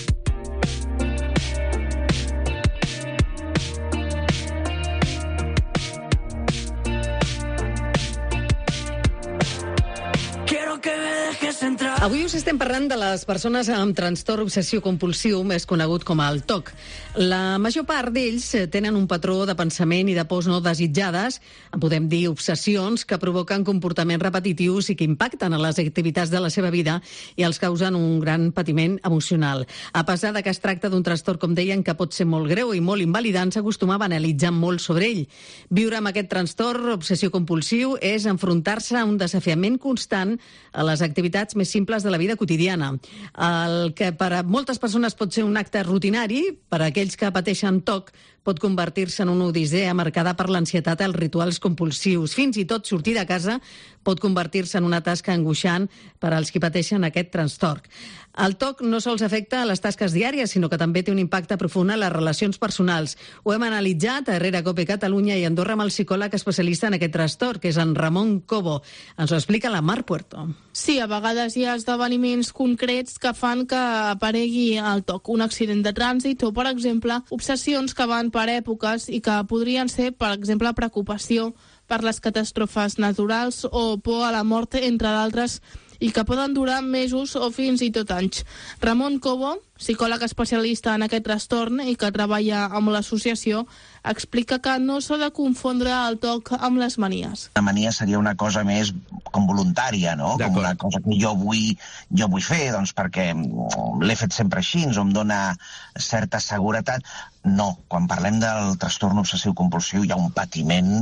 Avui us estem parlant de les persones amb trastorn obsessiu-compulsiu, més conegut com el T O C. La major part d'ells tenen un patró de pensament i de pors no desitjades, en podem dir obsessions, que provoquen comportaments repetitius i que impacten a les activitats de la seva vida i els causen un gran patiment emocional. A pesar de que es tracta d'un trastorn, com deien, que pot ser molt greu i molt invalidant, s'acostuma a banalitzar molt sobre ell. Viure amb aquest trastorn obsessiu-compulsiu és enfrontar-se a un desafiament constant a les activitats més simples de la vida quotidiana. El que per a moltes persones pot ser un acte rutinari, per a aquells que pateixen T O C pot convertir-se en una odissea marcada per l'ansietat als rituals compulsius. Fins i tot sortir de casa pot convertir-se en una tasca angoixant per als que pateixen aquest trastorn. El T O C no sols afecta a les tasques diàries, sinó que també té un impacte profund a les relacions personals. Ho hem analitzat a Herrera Cope Catalunya i Andorra amb el psicòleg especialista en aquest trastorn, que és en Ramon Cobo. Ens ho explica la Mar Puerto. Sí, a vegades hi ha esdeveniments concrets que fan que aparegui el T O C, un accident de trànsit o, per exemple, obsessions que van per èpoques i que podrien ser, per exemple, preocupació per les catàstrofes naturals o por a la mort, entre d'altres, i que poden durar mesos o fins i tot anys. Ramon Cobo, psicòleg especialista en aquest trastorn i que treballa amb l'associació, explica que no s'ha de confondre el T O C amb les manies. La mania seria una cosa més com voluntària, no? Com una cosa que jo vull, jo vull fer, doncs perquè l'he fet sempre així, o em dona certa seguretat. No, quan parlem del trastorn obsessiu-compulsiu hi ha un patiment,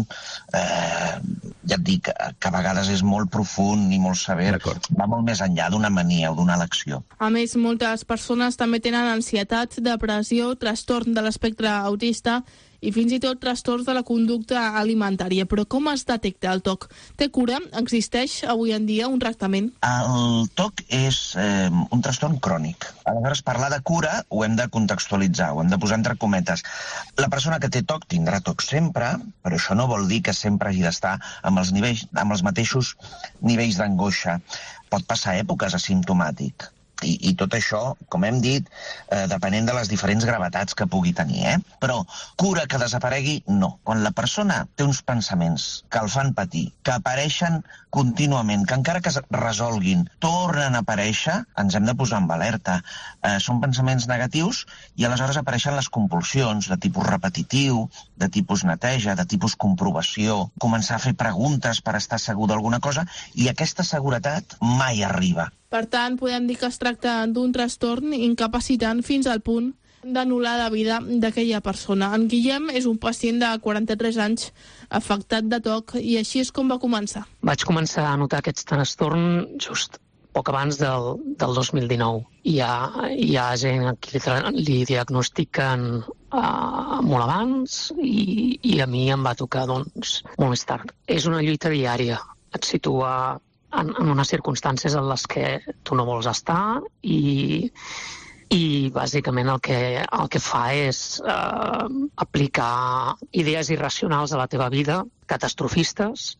eh, ja et dic, que a vegades és molt profund i molt sever, va molt més enllà d'una mania o d'una elecció. A més, moltes persones també tenen ansietat, depressió, trastorn de l'espectre autista i fins i tot trastorns de la conducta alimentària. Però com es detecta el T O C? Té cura? Existeix avui en dia un tractament? El T O C és eh, un trastorn crònic. Aleshores, parlar de cura ho hem de contextualitzar, ho hem de posar entre cometes. La persona que té T O C tindrà T O C sempre, però això no vol dir que sempre hagi d'estar amb els nivells, amb els mateixos nivells d'angoixa. Pot passar èpoques asimptomàtic. I, i tot això, com hem dit, eh, depenent de les diferents gravetats que pugui tenir, eh? Però cura que desaparegui, no. Quan la persona té uns pensaments que el fan patir, que apareixen contínuament, que encara que es resolguin, tornen a aparèixer, ens hem de posar en alerta. Eh, són pensaments negatius i aleshores apareixen les compulsions de tipus repetitiu, de tipus neteja, de tipus comprovació, començar a fer preguntes per estar segur d'alguna cosa, i aquesta seguretat mai arriba. Per tant, podem dir que es tracta d'un trastorn incapacitant fins al punt d'anul·lar la vida d'aquella persona. En Guillem és un pacient de quaranta-tres anys afectat de T O C i així és com va començar. Vaig començar a notar aquest trastorn just poc abans del, del dos mil dinou. Hi ha, hi ha gent a qui li diagnostiquen uh, molt abans i, i a mi em va tocar doncs, molt més tard. És una lluita diària. Et situa En, en unes circumstàncies en les que tu no vols estar i, i bàsicament el que, el que fa és eh, aplicar idees irracionals a la teva vida, catastrofistes,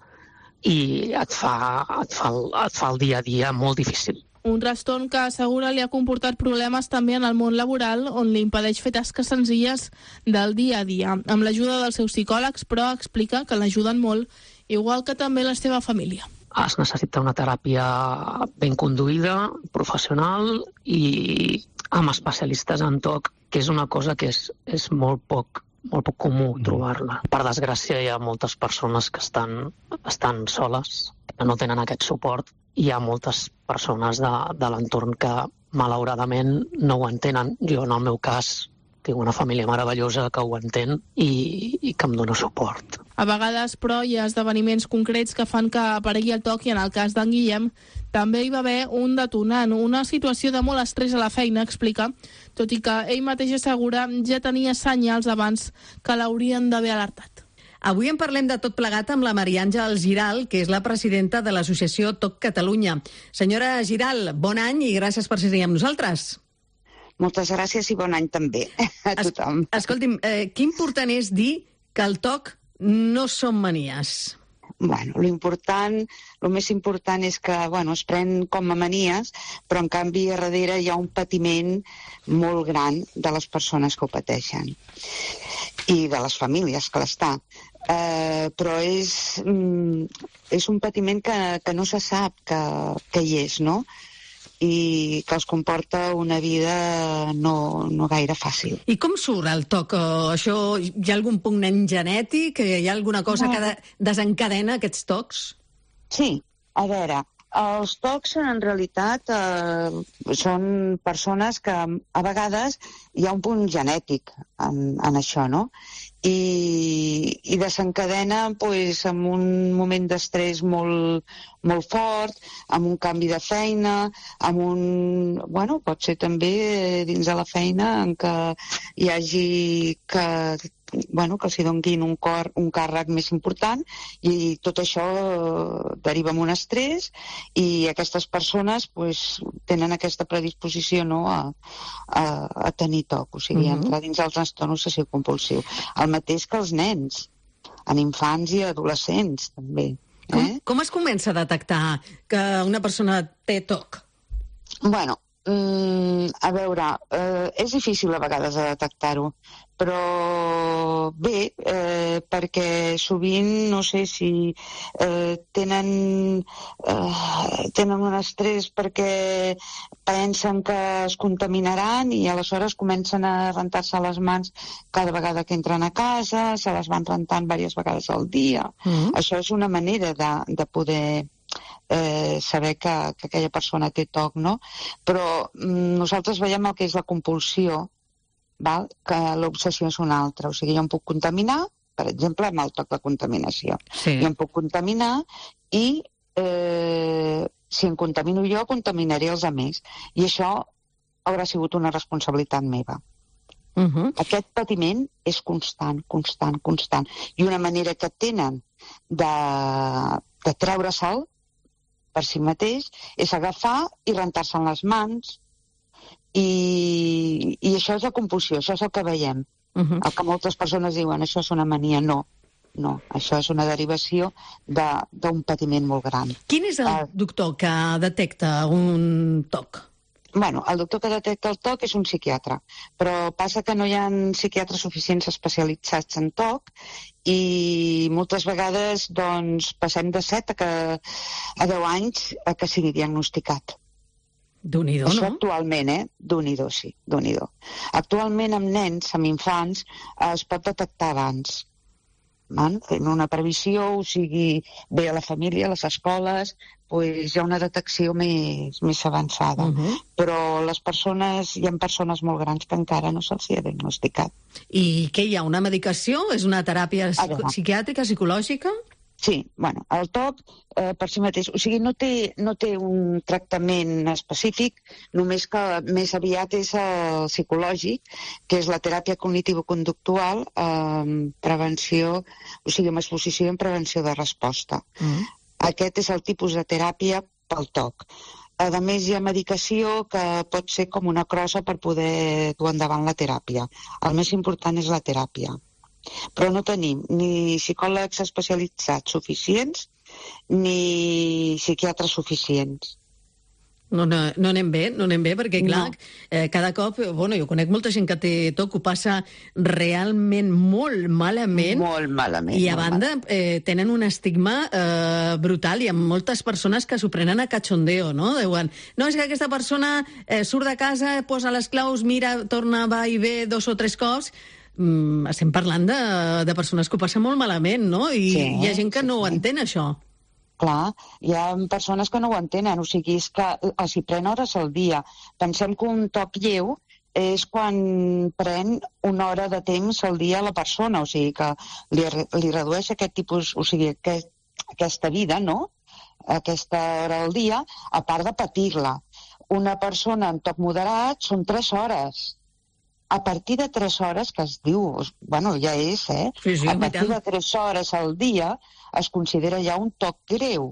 i et fa, et fa, el, et fa el dia a dia molt difícil. Un trastorn que assegura li ha comportat problemes també en el món laboral, on li impedeix fer tasques senzilles del dia a dia. Amb l'ajuda dels seus psicòlegs, però explica que l'ajuden molt, igual que també la seva família. Es necessita una teràpia ben conduïda, professional i amb especialistes en T O C, que és una cosa que és, és molt poc, molt poc comú trobar-la. Per desgràcia, hi ha moltes persones que estan, estan soles, que no tenen aquest suport. Hi ha moltes persones de, de l'entorn que, malauradament, no ho entenen. Jo, en el meu cas, tinc una família meravellosa que ho entén i, i que em dona suport. A vegades, però, hi ha esdeveniments concrets que fan que aparegui el T O C i en el cas d'en Guillem també hi va haver un detonant, una situació de molt estrès a la feina, explica, tot i que ell mateix assegura ja tenia senyals abans que l'haurien d'haver alertat. Avui en parlem de tot plegat amb la Maria Àngels Giral, que és la presidenta de l'associació T O C Catalunya. Senyora Giral, bon any i gràcies per ser amb nosaltres. Moltes gràcies i bon any també a tothom. Es, escolti'm, eh, que important és dir que el T O C no són manies? Bueno, lo important, lo més important és que, bueno, es pren com a manies, però en canvi a darrere hi ha un patiment molt gran de les persones que ho pateixen i de les famílies que l'està. Eh, però és, mm, és un patiment que, que no se sap que, que hi és, no? I que els comporta una vida no, no gaire fàcil. I com surt el T O C? Això, hi ha algun punt genètic? Hi ha alguna cosa no. que de, desencadena aquests T O Cs? Sí, a veure, els T O Cs en realitat eh, són persones que a vegades hi ha un punt genètic en, en això, no? I, i desencadena pues, amb un moment d'estrès molt, molt fort, amb un canvi de feina, amb un... Bueno, pot ser també dins de la feina en què hi hagi que, bueno, que els donin un, cor, un càrrec més important i tot això deriva en un estrès i aquestes persones pues, tenen aquesta predisposició no, a, a, a tenir T O C, o sigui, uh-huh. entrar dins del trastorn obsessiu compulsiu. El mateix que els nens, en infants i adolescents, també. Eh? Com, com es comença a detectar que una persona té T O C? Bueno, mm, a veure, eh, és difícil a vegades de detectar-ho, però bé, eh, perquè sovint, no sé si eh, tenen, eh, tenen un estrès perquè pensen que es contaminaran i aleshores comencen a rentar-se les mans cada vegada que entren a casa, se les van rentant diverses vegades al dia. Mm-hmm. Això és una manera de, de poder eh, saber que, que aquella persona té T O C, no? Però mm, nosaltres veiem el que és la compulsió, val? Que l'obsessió és una altra. O sigui, jo em puc contaminar, per exemple, amb el T O C de contaminació. Sí. Jo em puc contaminar i eh, si em contamino jo, contaminaré els altres. I això haurà sigut una responsabilitat meva. Uh-huh. Aquest patiment és constant, constant, constant. I una manera que tenen de, de treure sal per si mateix és agafar i rentar-se les mans, i, i això és la compulsió, això és el que veiem. Uh-huh. El que moltes persones diuen, això és una mania, no. No, això és una derivació d'un patiment molt gran. Quin és el uh, doctor que detecta un toc? Bueno, el doctor que detecta el toc és un psiquiatre, però passa que no hi ha psiquiatres suficients especialitzats en toc i moltes vegades doncs, passem de set a, que, a deu anys a que sigui diagnosticat. Déu-n'hi-do, Això no? Actualment, eh? Déu-n'hi-do, sí, Déu-n'hi-do. Actualment amb nens, amb infants, es pot detectar abans. Man, fent una previsió, o sigui, bé a la família, a les escoles, pues hi ha una detecció més, més avançada. Uh-huh. Però les persones, hi ha persones molt grans que encara no se'ls ha diagnosticat. I què hi ha? Una medicació? És una teràpia psiquiàtrica, psicològica? Sí, bueno, el toc eh, per si mateix, o sigui, no té, no té un tractament específic, només que més aviat és el psicològic, que és la teràpia cognitivo-conductual, eh, prevenció, o sigui, amb exposició en prevenció de resposta. Mm. Aquest és el tipus de teràpia pel toc. A més, hi ha medicació que pot ser com una crossa per poder dur endavant la teràpia. El més important és la teràpia. Però no tenim ni psicòlegs especialitzats suficients ni psiquiatres suficients. No, no, no anem bé, no anem bé, perquè, clar, no. eh, cada cop, bueno, jo conec molta gent que té toc, ho passa realment molt malament. Molt malament. I a banda, eh, tenen un estigma eh, brutal, i hi ha moltes persones que s'ho prenen a cachondeo, no? Diuen, no, és que aquesta persona eh, surt de casa, posa les claus, mira, torna, va i ve dos o tres cops. Mm, estem parlant de, de persones que ho passen molt malament, no? I sí, hi ha gent que sí, no ho entén, això. Clar, hi ha persones que no ho entenen, o sigui, és que els hi pren hores al dia. Pensem que un toc lleu és quan pren una hora de temps al dia a la persona, o sigui, que li, li redueix aquest tipus, o sigui, aquest, aquesta vida, no?, aquesta hora al dia, a part de patir-la. Una persona en toc moderat són tres hores. A partir de tres hores, que es diu, bueno, ja és, eh? Sí, sí, a partir de tres hores al dia es considera ja un toc greu.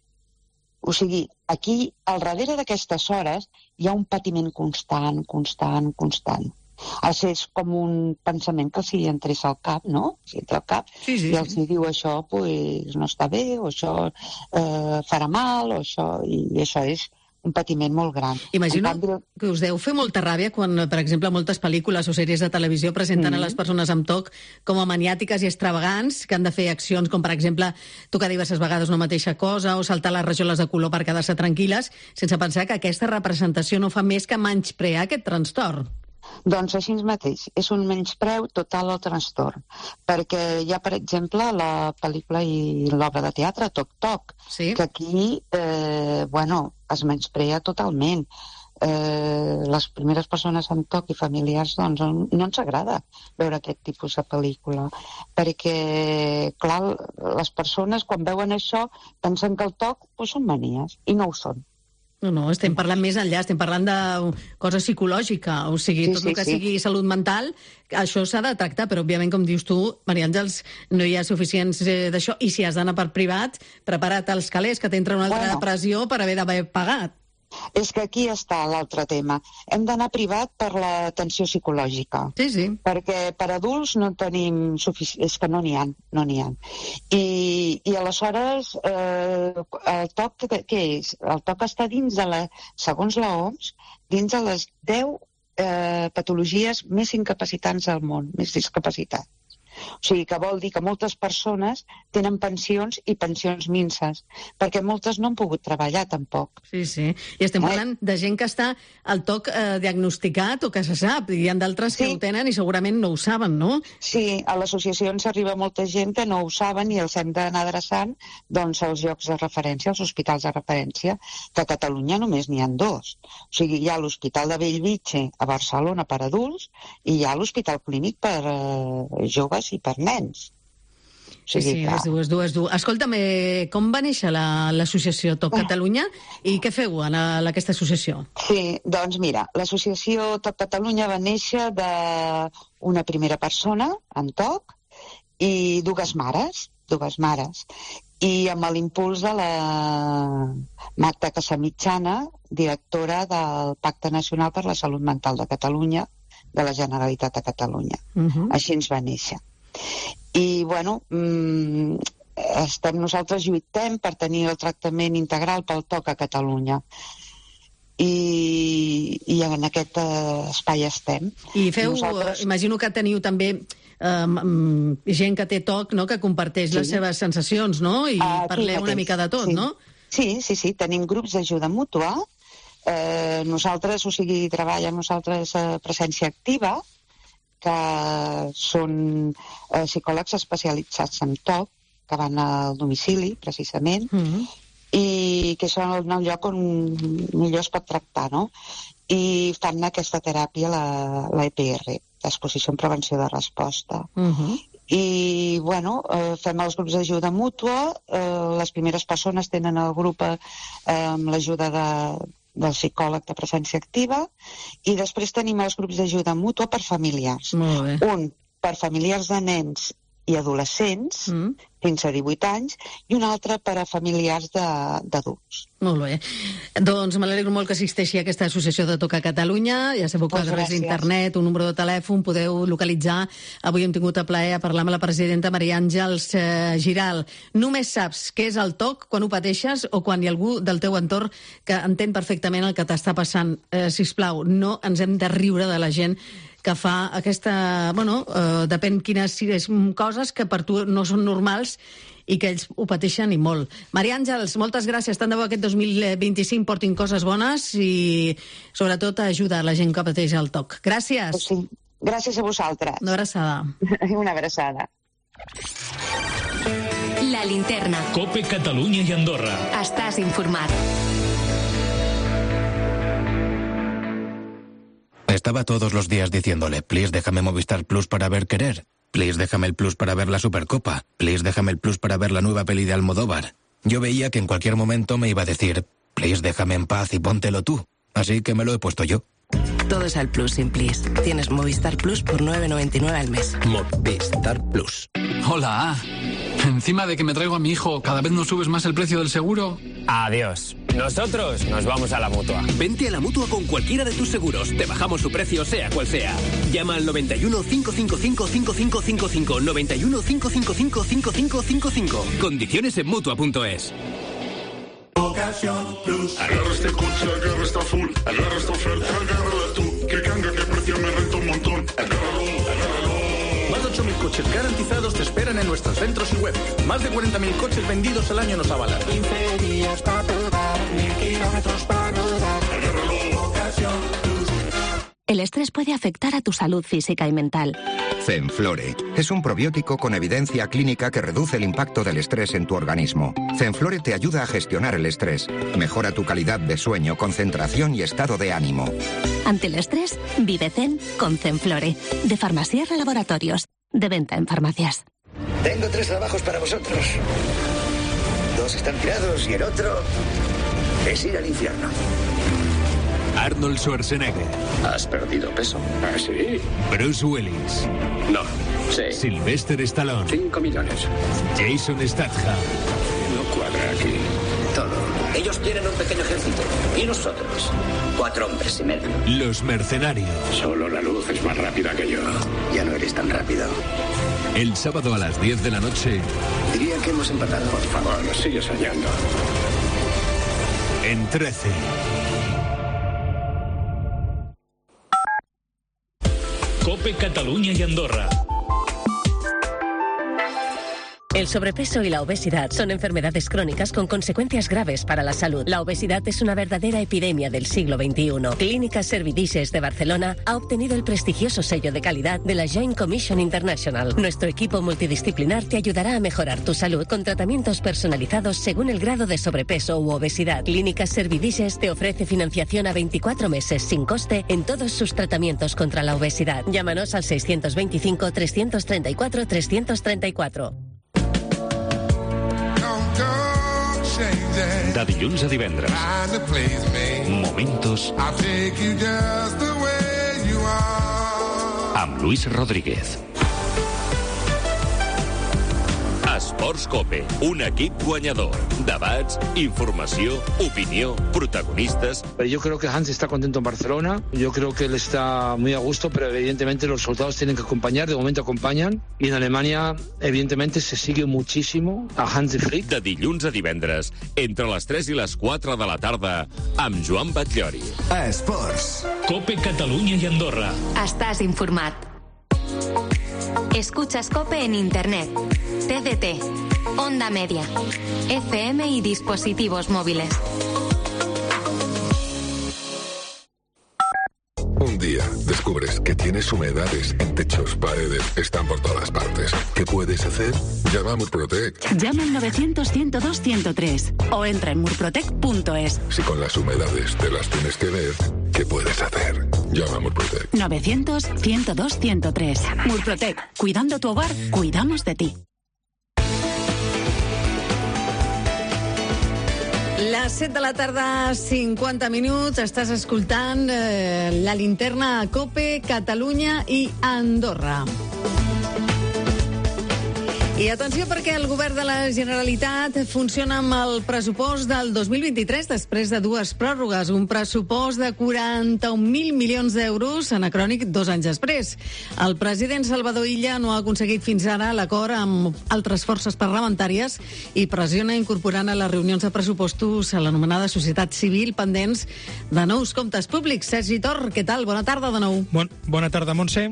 O sigui, aquí, al darrere d'aquestes hores, hi ha un patiment constant, constant, constant. Això és com un pensament que els hi entrés al cap, no? Si entra al cap, sí, sí, i els hi diu això, pues, no està bé, o això eh, farà mal, o això, i, i això és un patiment molt gran. Imagino canvi... que us deu fer molta ràbia quan, per exemple, moltes pel·lícules o sèries de televisió presenten mm. a les persones amb toc com a maniàtiques i extravagants, que han de fer accions com, per exemple, tocar diverses vegades una mateixa cosa o saltar les rajoles de color per quedar-se tranquil·les, sense pensar que aquesta representació no fa més que menysprear aquest trastorn. Doncs així mateix, és un menyspreu total al trastorn, perquè hi ha, per exemple, la pel·lícula i l'obra de teatre Toc Toc, sí. que aquí, eh, bueno, es menysprea totalment. Eh, les primeres persones amb toc i familiars, doncs, no ens agrada veure aquest tipus de pel·lícula, perquè, clar, les persones, quan veuen això, pensen que el toc doncs, són manies, i no ho són. No, no, estem parlant més enllà, estem parlant de cosa psicològica, o sigui, sí, tot el que sí, sigui sí. salut mental, això s'ha de tractar, però òbviament, com dius tu, Maria Àngels, no hi ha suficients eh, d'això, i si has d'anar per privat, prepara't els calés, que t'entra una altra bueno. depressió per haver d'haver pagat. És que aquí està l'altre tema. Hem d'anar privat per l'atenció psicològica. Sí, sí. Perquè per adults no tenim sufici... és que no n'hi ha, no n'hi ha. I, i aleshores, eh, el toc, què és? El toc està dins de la, segons l'O M S, dins de les deu eh, patologies més incapacitants del món, més discapacitats. O sigui, que vol dir que moltes persones tenen pensions i pensions minses, perquè moltes no han pogut treballar tampoc. Sí, sí. I estem parlant eh? de gent que està al toc eh, diagnosticat o que se sap. Hi ha d'altres sí. que ho tenen i segurament no ho saben, no? Sí, a les associacions arriba molta gent que no ho saben i els hem d'anar adreçant doncs, als llocs de referència, als hospitals de referència, que a Catalunya només n'hi ha dos. O sigui, hi ha l'Hospital de Bellvitge a Barcelona per adults i hi ha l'Hospital Clínic per eh, joves i per nens. O sigui sí, que... és dur, és dur, és dur. Escolta'm, eh, com va néixer l'associació Toc Catalunya i què feu en, en aquesta associació? Sí, doncs mira, l'associació Toc Catalunya va néixer d'una primera persona, en Toc, i dues mares, dues mares. I amb l'impuls de la Magda Casamitjana, directora del Pacte Nacional per la Salut Mental de Catalunya, de la Generalitat de Catalunya. Uh-huh. Així ens va néixer. I, bueno, mmm, estem, nosaltres lluitem per tenir el tractament integral pel Toc a Catalunya. I, i en aquest uh, espai estem. I feu, nosaltres... imagino que teniu també um, gent que té Toc, no?, que comparteix sí. les seves sensacions, no?, i uh, parleu una mica de tot, sí. no? Sí, sí, sí, tenim grups d'ajuda mútua. Eh, nosaltres, o sigui, treballa nosaltres a presència activa, que són eh, psicòlegs especialitzats en Toc, que van al domicili, precisament, mm-hmm. i que són el lloc on millor es pot tractar, no? I fan aquesta teràpia, la, la E P R, d'exposició en prevenció de resposta. Mm-hmm. I, bueno, eh, fem els grups d'ajuda mútua, eh, les primeres persones tenen el grup eh, amb l'ajuda de del psicòleg de presència activa, i després tenim els grups d'ajuda mútua per familiars. Un per familiars de nens i adolescents, mm. fins a divuit anys, i un altre per a familiars d'adults. Molt bé. Doncs me n'alegro molt que assisteixi a aquesta associació de Toc a Catalunya. Ja sabeu que a través d'internet, un número de telèfon, podeu localitzar. Avui hem tingut el plaer a parlar amb la presidenta Maria Àngels eh, Giral. Només saps què és el Toc quan ho pateixes o quan hi ha algú del teu entorn que entén perfectament el que t'està passant. Eh, sisplau, no ens hem de riure de la gent que fa aquesta... Bueno, eh, depèn quines coses que per tu no són normals i que ells ho pateixen i molt. Maria Àngels, moltes gràcies. Tant de bo aquest dos mil vint-i-cinc portin coses bones i, sobretot, ajuda a la gent que pateix el Toc. Gràcies. Sí. Gràcies a vosaltres. Una abraçada. Una abraçada. La linterna. COPE Catalunya i Andorra. Estàs informat. Estaba todos los días diciéndole, please déjame Movistar Plus para ver Querer, please déjame el Plus para ver la Supercopa, please déjame el Plus para ver la nueva peli de Almodóvar. Yo veía que en cualquier momento me iba a decir, please déjame en paz y póntelo tú, así que me lo he puesto yo. Todo es al Plus sin Please. Tienes Movistar Plus por nueve noventa y nueve al mes. Movistar Plus. Hola. Encima de que me traigo a mi hijo, ¿cada vez nos subes más el precio del seguro? Adiós. Nosotros nos vamos a la Mutua. Vente a la Mutua con cualquiera de tus seguros. Te bajamos su precio, sea cual sea. Llama al noventa y uno, cinco cinco cinco, cinco cinco cinco cinco. noventa y uno, cinco cinco cinco, cinco cinco cinco cinco. Condiciones en Mutua punto es. Ocasión Plus. Agarra este coche, agarra esta full. Agarra esta oferta, agárrala tú. Que canga, que precio me renta un montón. Agárralo, agárralo. Más de ocho mil coches garantizados te esperan en nuestros centros y web. Más de cuarenta mil coches vendidos al año nos avalan. quince días para probar, mil kilómetros para rodar. Agárralo, Ocasión Plus. El estrés puede afectar a tu salud física y mental. Zenflore es un probiótico con evidencia clínica que reduce el impacto del estrés en tu organismo. Zenflore te ayuda a gestionar el estrés, mejora tu calidad de sueño, concentración y estado de ánimo. Ante el estrés, vive Zen con Zenflore, de Farmasierra Laboratorios, de venta en farmacias. Tengo tres trabajos para vosotros. Dos están tirados y el otro es ir al infierno. Arnold Schwarzenegger. ¿Has perdido peso? ¿Ah, sí? Bruce Willis. No. Sí. Sylvester Stallone. Cinco millones. Jason Statham. No cuadra aquí. Todo. Ellos tienen un pequeño ejército. ¿Y nosotros? Cuatro hombres y medio. Los mercenarios. Solo la luz es más rápida que yo. Ya no eres tan rápido. El sábado a las diez de la noche. Diría que hemos empatado. Por favor, sigue soñando. En trece. COPE Catalunya y Andorra. El sobrepeso y la obesidad son enfermedades crónicas con consecuencias graves para la salud. La obesidad es una verdadera epidemia del siglo veintiuno. Clínica Servidices de Barcelona ha obtenido el prestigioso sello de calidad de la Joint Commission International. Nuestro equipo multidisciplinar te ayudará a mejorar tu salud con tratamientos personalizados según el grado de sobrepeso u obesidad. Clínica Servidices te ofrece financiación a veinticuatro meses sin coste en todos sus tratamientos contra la obesidad. Llámanos al seiscientos veinticinco, trescientos treinta y cuatro, trescientos treinta y cuatro. De dilluns a divendres. Momentos amb Luis Rodríguez. Esports Cope, un equip guanyador. Debats, informació, opinió, protagonistas. Yo creo que Hans está contento en Barcelona. Yo creo que él está muy a gusto, pero evidentemente los resultados tienen que acompañar. De momento acompañan. Y en Alemania, evidentemente, se sigue muchísimo a Hansi Flick. De dilluns a divendres, entre les tres i les quatre de la tarda, amb Joan Batllori. Esports. Cope Catalunya i Andorra. Estàs informat. Escuchas Cope en Internet, T D T, Onda Media, F M y dispositivos móviles. Un día descubres que tienes humedades en techos, paredes, están por todas partes. ¿Qué puedes hacer? Llama a Murprotec. Llama al novecientos, ciento dos, ciento tres o entra en murprotec punto es. Si con las humedades te las tienes que ver, ¿qué puedes hacer? Llama a Murprotec. novecientos, ciento dos, ciento tres. Murprotec. Cuidando tu hogar, cuidamos de ti. Les set de la tarda, cinquanta minuts, estàs escoltant eh, la linterna a Cope, Catalunya i Andorra. I atenció perquè el govern de la Generalitat funciona amb el pressupost del dos mil vint-i-tres després de dues pròrrogues, un pressupost de quaranta-un mil milions d'euros, anacrònic dos anys després. El president Salvador Illa no ha aconseguit fins ara l'acord amb altres forces parlamentàries i pressiona incorporant a les reunions de pressupostos a l'anomenada societat civil pendents de nous comptes públics. Sergi Tor, què tal? Bona tarda de nou. Bon, bona tarda, Montse.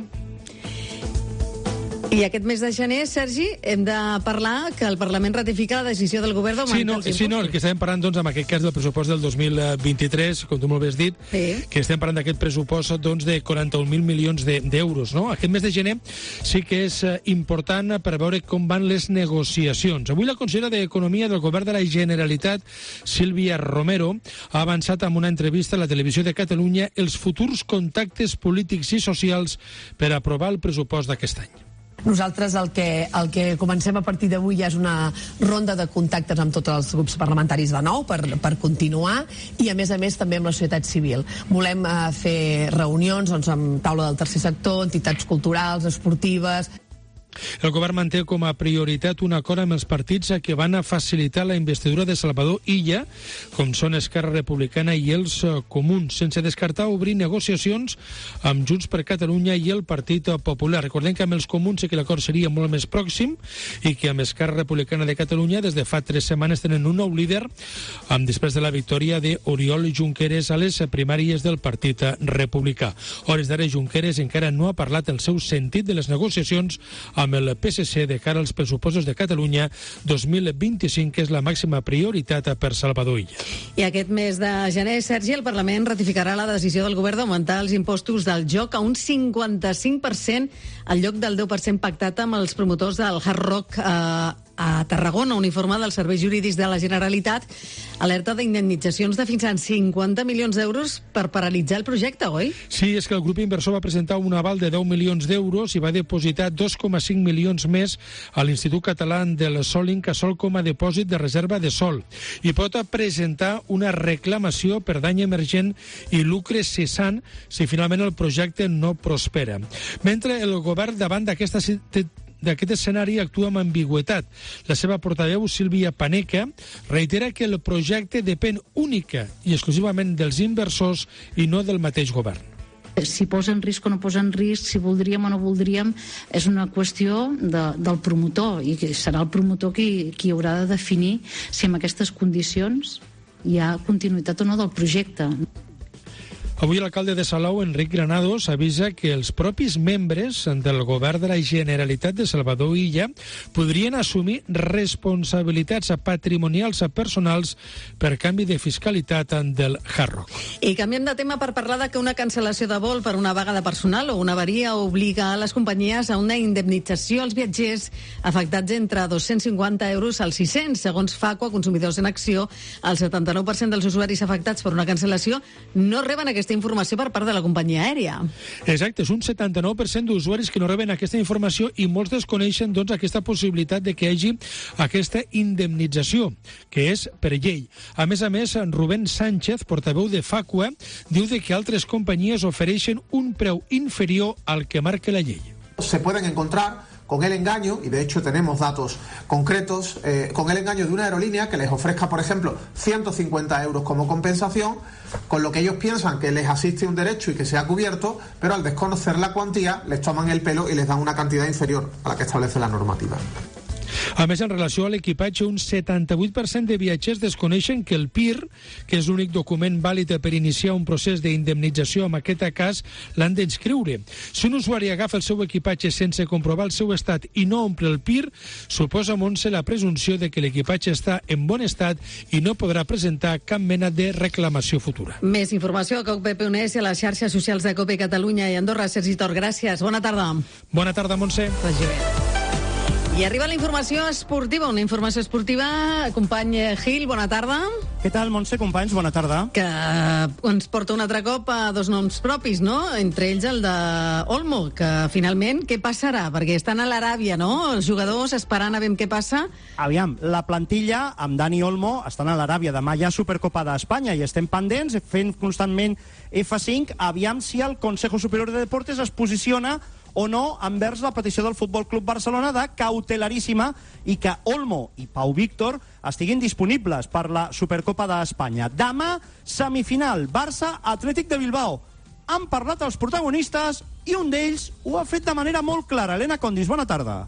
I aquest mes de gener, Sergi, hem de parlar que el Parlament ratifica la decisió del govern d'augmentar sí, no, els impostos. Sí, no, el que estem parlant, doncs, en aquest cas del pressupost del dos mil vint-i-tres, com tu molt bé has dit, sí. que estem parlant d'aquest pressupost doncs, de quaranta-un mil milions d'euros. No? Aquest mes de gener sí que és important per veure com van les negociacions. Avui la consellera d'Economia del govern de la Generalitat, Sílvia Romero, ha avançat amb una entrevista a la televisió de Catalunya els futurs contactes polítics i socials per aprovar el pressupost d'aquest any. Nosaltres el que, el que comencem a partir d'avui ja és una ronda de contactes amb tots els grups parlamentaris de nou per, per continuar i a més a més també amb la societat civil. Volem eh, fer reunions doncs, amb taula del tercer sector, entitats culturals, esportives. El govern manté com a prioritat un acord amb els partits que van a facilitar la investidura de Salvador Illa, com són Esquerra Republicana i els Comuns, sense descartar obrir negociacions amb Junts per Catalunya i el Partit Popular. Recordem que amb els Comuns sí que l'acord seria molt més pròxim i que amb Esquerra Republicana de Catalunya des de fa tres setmanes tenen un nou líder amb després de la victòria d'Oriol Junqueras a les primàries del Partit Republicà. Hores d'ara, Junqueras encara no ha parlat el seu sentit de les negociacions amb el P S C de cara als pressupostos de Catalunya dos mil vint-i-cinc, que és la màxima prioritat per Salvador Illa. I aquest mes de gener, Sergi, el Parlament ratificarà la decisió del govern d'augmentar els impostos del joc a un cinquanta-cinc per cent al lloc del deu per cent pactat amb els promotors del Hard Rock eh, a Tarragona. Un informe dels serveis jurídics de la Generalitat alerta d'indemnitzacions de fins a cinquanta milions d'euros per paralitzar el projecte, oi? Sí, és que el grup inversor va presentar un aval de deu milions d'euros i va depositar dos coma cinc milions més a l'Institut Català del Sol Incasòl com a depòsit de reserva de sol i pot presentar una reclamació per dany emergent i lucre cessant si finalment el projecte no prospera. Mentre el govern davant d'aquesta d'aquest escenari actua amb ambigüetat. La seva portaveu, Sílvia Paneca, reitera que el projecte depèn única i exclusivament dels inversors i no del mateix govern. Si posa en risc o no posa en risc, si voldríem o no voldríem, és una qüestió de, del promotor i que serà el promotor qui, qui haurà de definir si en aquestes condicions hi ha continuïtat o no del projecte. Avui l'alcalde de Salou, Enric Granados, avisa que els propis membres del govern de la Generalitat de Salvador Illa podrien assumir responsabilitats patrimonials personals per canvi de fiscalitat del Hard Rock. I canviem de tema per parlar de que una cancel·lació de vol per una vaga de personal o una avaria obliga a les companyies a una indemnització als viatgers afectats entre dos-cents cinquanta euros als sis-cents. Segons Facua, Consumidors en Acció, el setanta-nou per cent dels usuaris afectats per una cancel·lació no reben aquesta aquesta informació per part de la companyia aèria. Exacte, és un setanta-nou per cent d'usuaris que no reben aquesta informació i molts desconeixen doncs, aquesta possibilitat de que hi hagi aquesta indemnització, que és per llei. A més a més, Rubén Sánchez, portaveu de Facua, diu de que altres companyies ofereixen un preu inferior al que marca la llei. Se pueden encontrar con el engaño, y de hecho tenemos datos concretos, eh, con el engaño de una aerolínea que les ofrezca, por ejemplo, ciento cincuenta euros como compensación, con lo que ellos piensan que les asiste un derecho y que se ha cubierto, pero al desconocer la cuantía les toman el pelo y les dan una cantidad inferior a la que establece la normativa. A més, en relació a l'equipatge, un setanta-vuit per cent de viatgers desconeixen que el P I R, que és l'únic document vàlid per iniciar un procés d'indemnització en aquest cas, l'han d'inscriure. Si un usuari agafa el seu equipatge sense comprovar el seu estat i no omple el P I R, suposa, Montse, la presumpció de que l'equipatge està en bon estat i no podrà presentar cap mena de reclamació futura. Més informació a cope punt es i a les xarxes socials de COPE Catalunya i Andorra. Sergi Tor, gràcies. Bona tarda. Bona tarda, Montse. Vagi bé. I arriba la informació esportiva, una informació esportiva. Company Gil, bona tarda. Què tal, Montse, companys? Bona tarda. Que ens porta un altre cop a dos noms propis, no? Entre ells el de Olmo, que finalment què passarà? Perquè estan a l'Aràbia, no? Els jugadors esperant a veure què passa. Aviam, la plantilla amb Dani Olmo estan a l'Aràbia. Demà hi ha Supercopa d'Espanya i estem pendents, fent constantment F cinc. Aviam si el Consejo Superior de Deportes es posiciona o no envers la petició del Futbol Club Barcelona de cautelaríssima i que Olmo i Pau Víctor estiguin disponibles per la Supercopa d'Espanya. Demà, semifinal, Barça-Atlètic de Bilbao. Han parlat els protagonistes i un d'ells ho ha fet de manera molt clara. Helena Condis, bona tarda.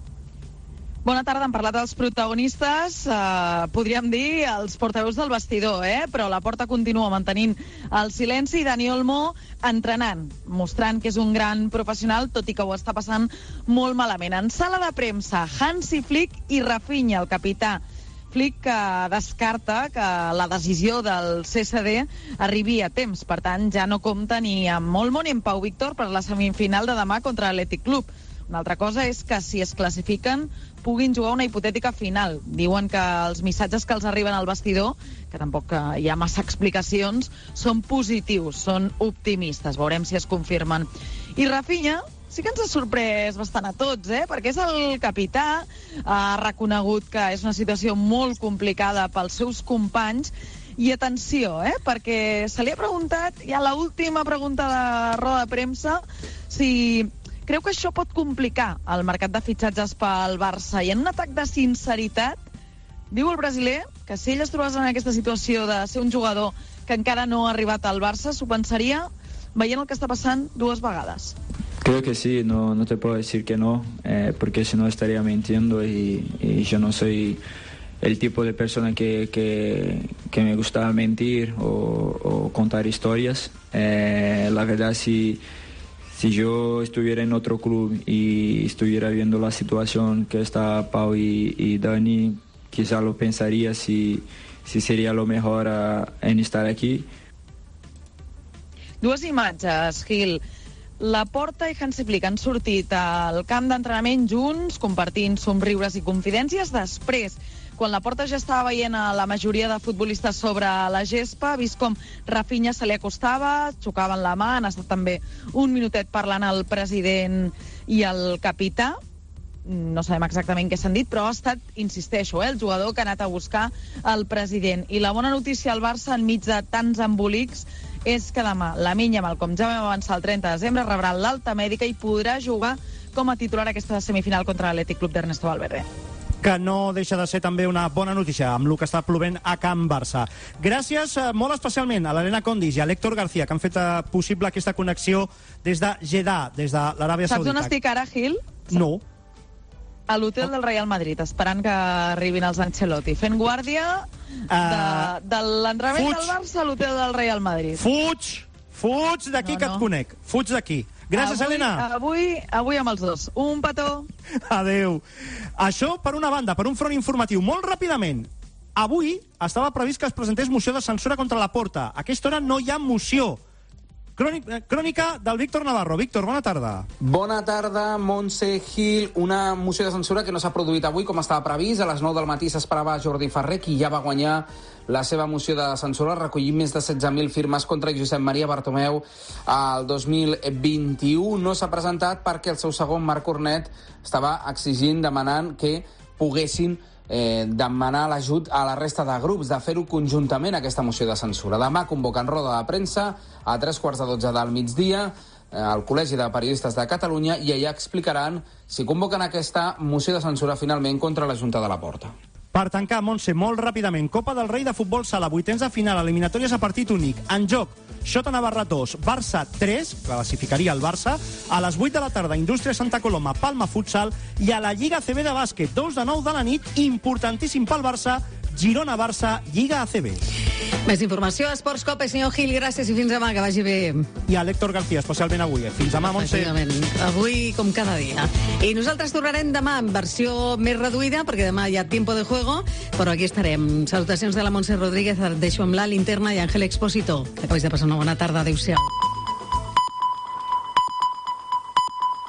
Bona tarda, han parlat els protagonistes, eh, podríem dir els portaveus del vestidor, eh? Però la porta continua mantenint el silenci i Dani Olmo entrenant, mostrant que és un gran professional, tot i que ho està passant molt malament. En sala de premsa, Hansi Flick i Rafinha, el capità. Flick que descarta que la decisió del C S D arribi a temps, per tant ja no compta ni amb Olmo ni amb Pau Víctor per la semifinal de demà contra l'Atlètic Club. Una altra cosa és que si es classifiquen puguin jugar una hipotètica final. Diuen que els missatges que els arriben al vestidor, que tampoc hi ha massa explicacions, són positius, són optimistes. Veurem si es confirmen. I Rafinha sí que ens ha sorprès bastant a tots, eh? Perquè és el capità, ha reconegut que és una situació molt complicada pels seus companys. I atenció, eh? Perquè se li ha preguntat, ja l'última pregunta de roda de premsa, si creu que això pot complicar el mercat de fitxatges pel Barça. I en un atac de sinceritat, diu el brasiler que si ell es trobés en aquesta situació de ser un jugador que encara no ha arribat al Barça, s'ho pensaria veient el que està passant dues vegades. Creo que sí, no, no te puedo decir que no, eh, porque si no estaría mintiendo y, y yo no soy el tipo de persona que, que, que me gusta mentir o, o contar historias. Eh, la verdad, si... Si yo estuviera en otro club y estuviera viendo la situación que está Pau y, y Dani, quizá lo pensaría si, si sería lo mejor a, en estar aquí. Dues imatges, Gil. Laporta i Hansi Flick han sortit al camp d'entrenament junts, compartint somriures i confidències. Després, quan Laporta ja estava veient a la majoria de futbolistes sobre la gespa, ha vist com Rafinha se li acostava, xocaven la mà, han estat també un minutet parlant el president i el capità. No sabem exactament què s'han dit, però ha estat, insisteixo, eh, el jugador que ha anat a buscar el president. I la bona notícia al Barça, enmig de tants embolics, és que demà la Lamine Yamal, com ja vam avançar el trenta de desembre, rebrà l'alta mèdica i podrà jugar com a titular aquesta semifinal contra l'Atlètic Club d'Ernesto Valverde. Que no deixa de ser també una bona notícia amb el que està plovent a Can Barça. Gràcies eh, molt especialment a l'Helena Condis i a l'Héctor García, que han fet eh, possible aquesta connexió des de Jeddah, des de l'Aràbia Saudita. Saps on estic ara, Gil? No. A l'hotel del Real Madrid, esperant que arribin els Ancelotti, fent guàrdia de, uh, de l'entrenament del Barça a l'hotel del Real Madrid. Fuig, fuig d'aquí, no, que et no. conec. Fuig d'aquí. Gràcies, avui, Helena. Avui, avui amb els dos. Un petó. Adeu. Això per una banda, per un front informatiu. Molt ràpidament. Avui estava previst que es presentés moció de censura contra Laporta. A aquesta hora no hi ha moció. Crònica del Víctor Navarro. Víctor, bona tarda. Bona tarda, Montse Gil. Una moció de censura que no s'ha produït avui com estava previst. A les nou del matí s'esperava Jordi Ferrer, qui ja va guanyar la seva moció de censura, recollint més de setze mil firmes contra Josep Maria Bartomeu al dos mil vint-i-u. No s'ha presentat perquè el seu segon, Marc Cornet, estava exigint, demanant que poguessin eh, demanar l'ajut a la resta de grups de fer-ho conjuntament, aquesta moció de censura. Demà convoquen roda de premsa a tres quarts de dotze del migdia al Col·legi de Periodistes de Catalunya i allà explicaran si convoquen aquesta moció de censura finalment contra la Junta de la Porta. Per tancar, Montse, molt ràpidament, Copa del Rei de Futbol Sala, vuitens de final, eliminatòries a partit únic. En joc, Xota Navarra dos, Barça tres, classificaria el Barça, a les vuit de la tarda, Indústria Santa Coloma, Palma Futsal, i a la Lliga A C B de bàsquet, dos de nou de la nit, importantíssim pel Barça, Girona-Barça, Lliga A C B. Més informació a Esports Cope, senyor Gil, gràcies i fins demà, que vagi bé. I a l'Héctor García, especialment avui. Fins demà, Montse. Avui, com cada dia. I nosaltres tornarem demà en versió més reduïda, perquè demà hi ha Tiempo de Juego, però aquí estarem. Salutacions de la Montse Rodríguez, deixo amb la linterna i Àngel Expósito. Que acabis de passar una bona tarda. Adéu-siau.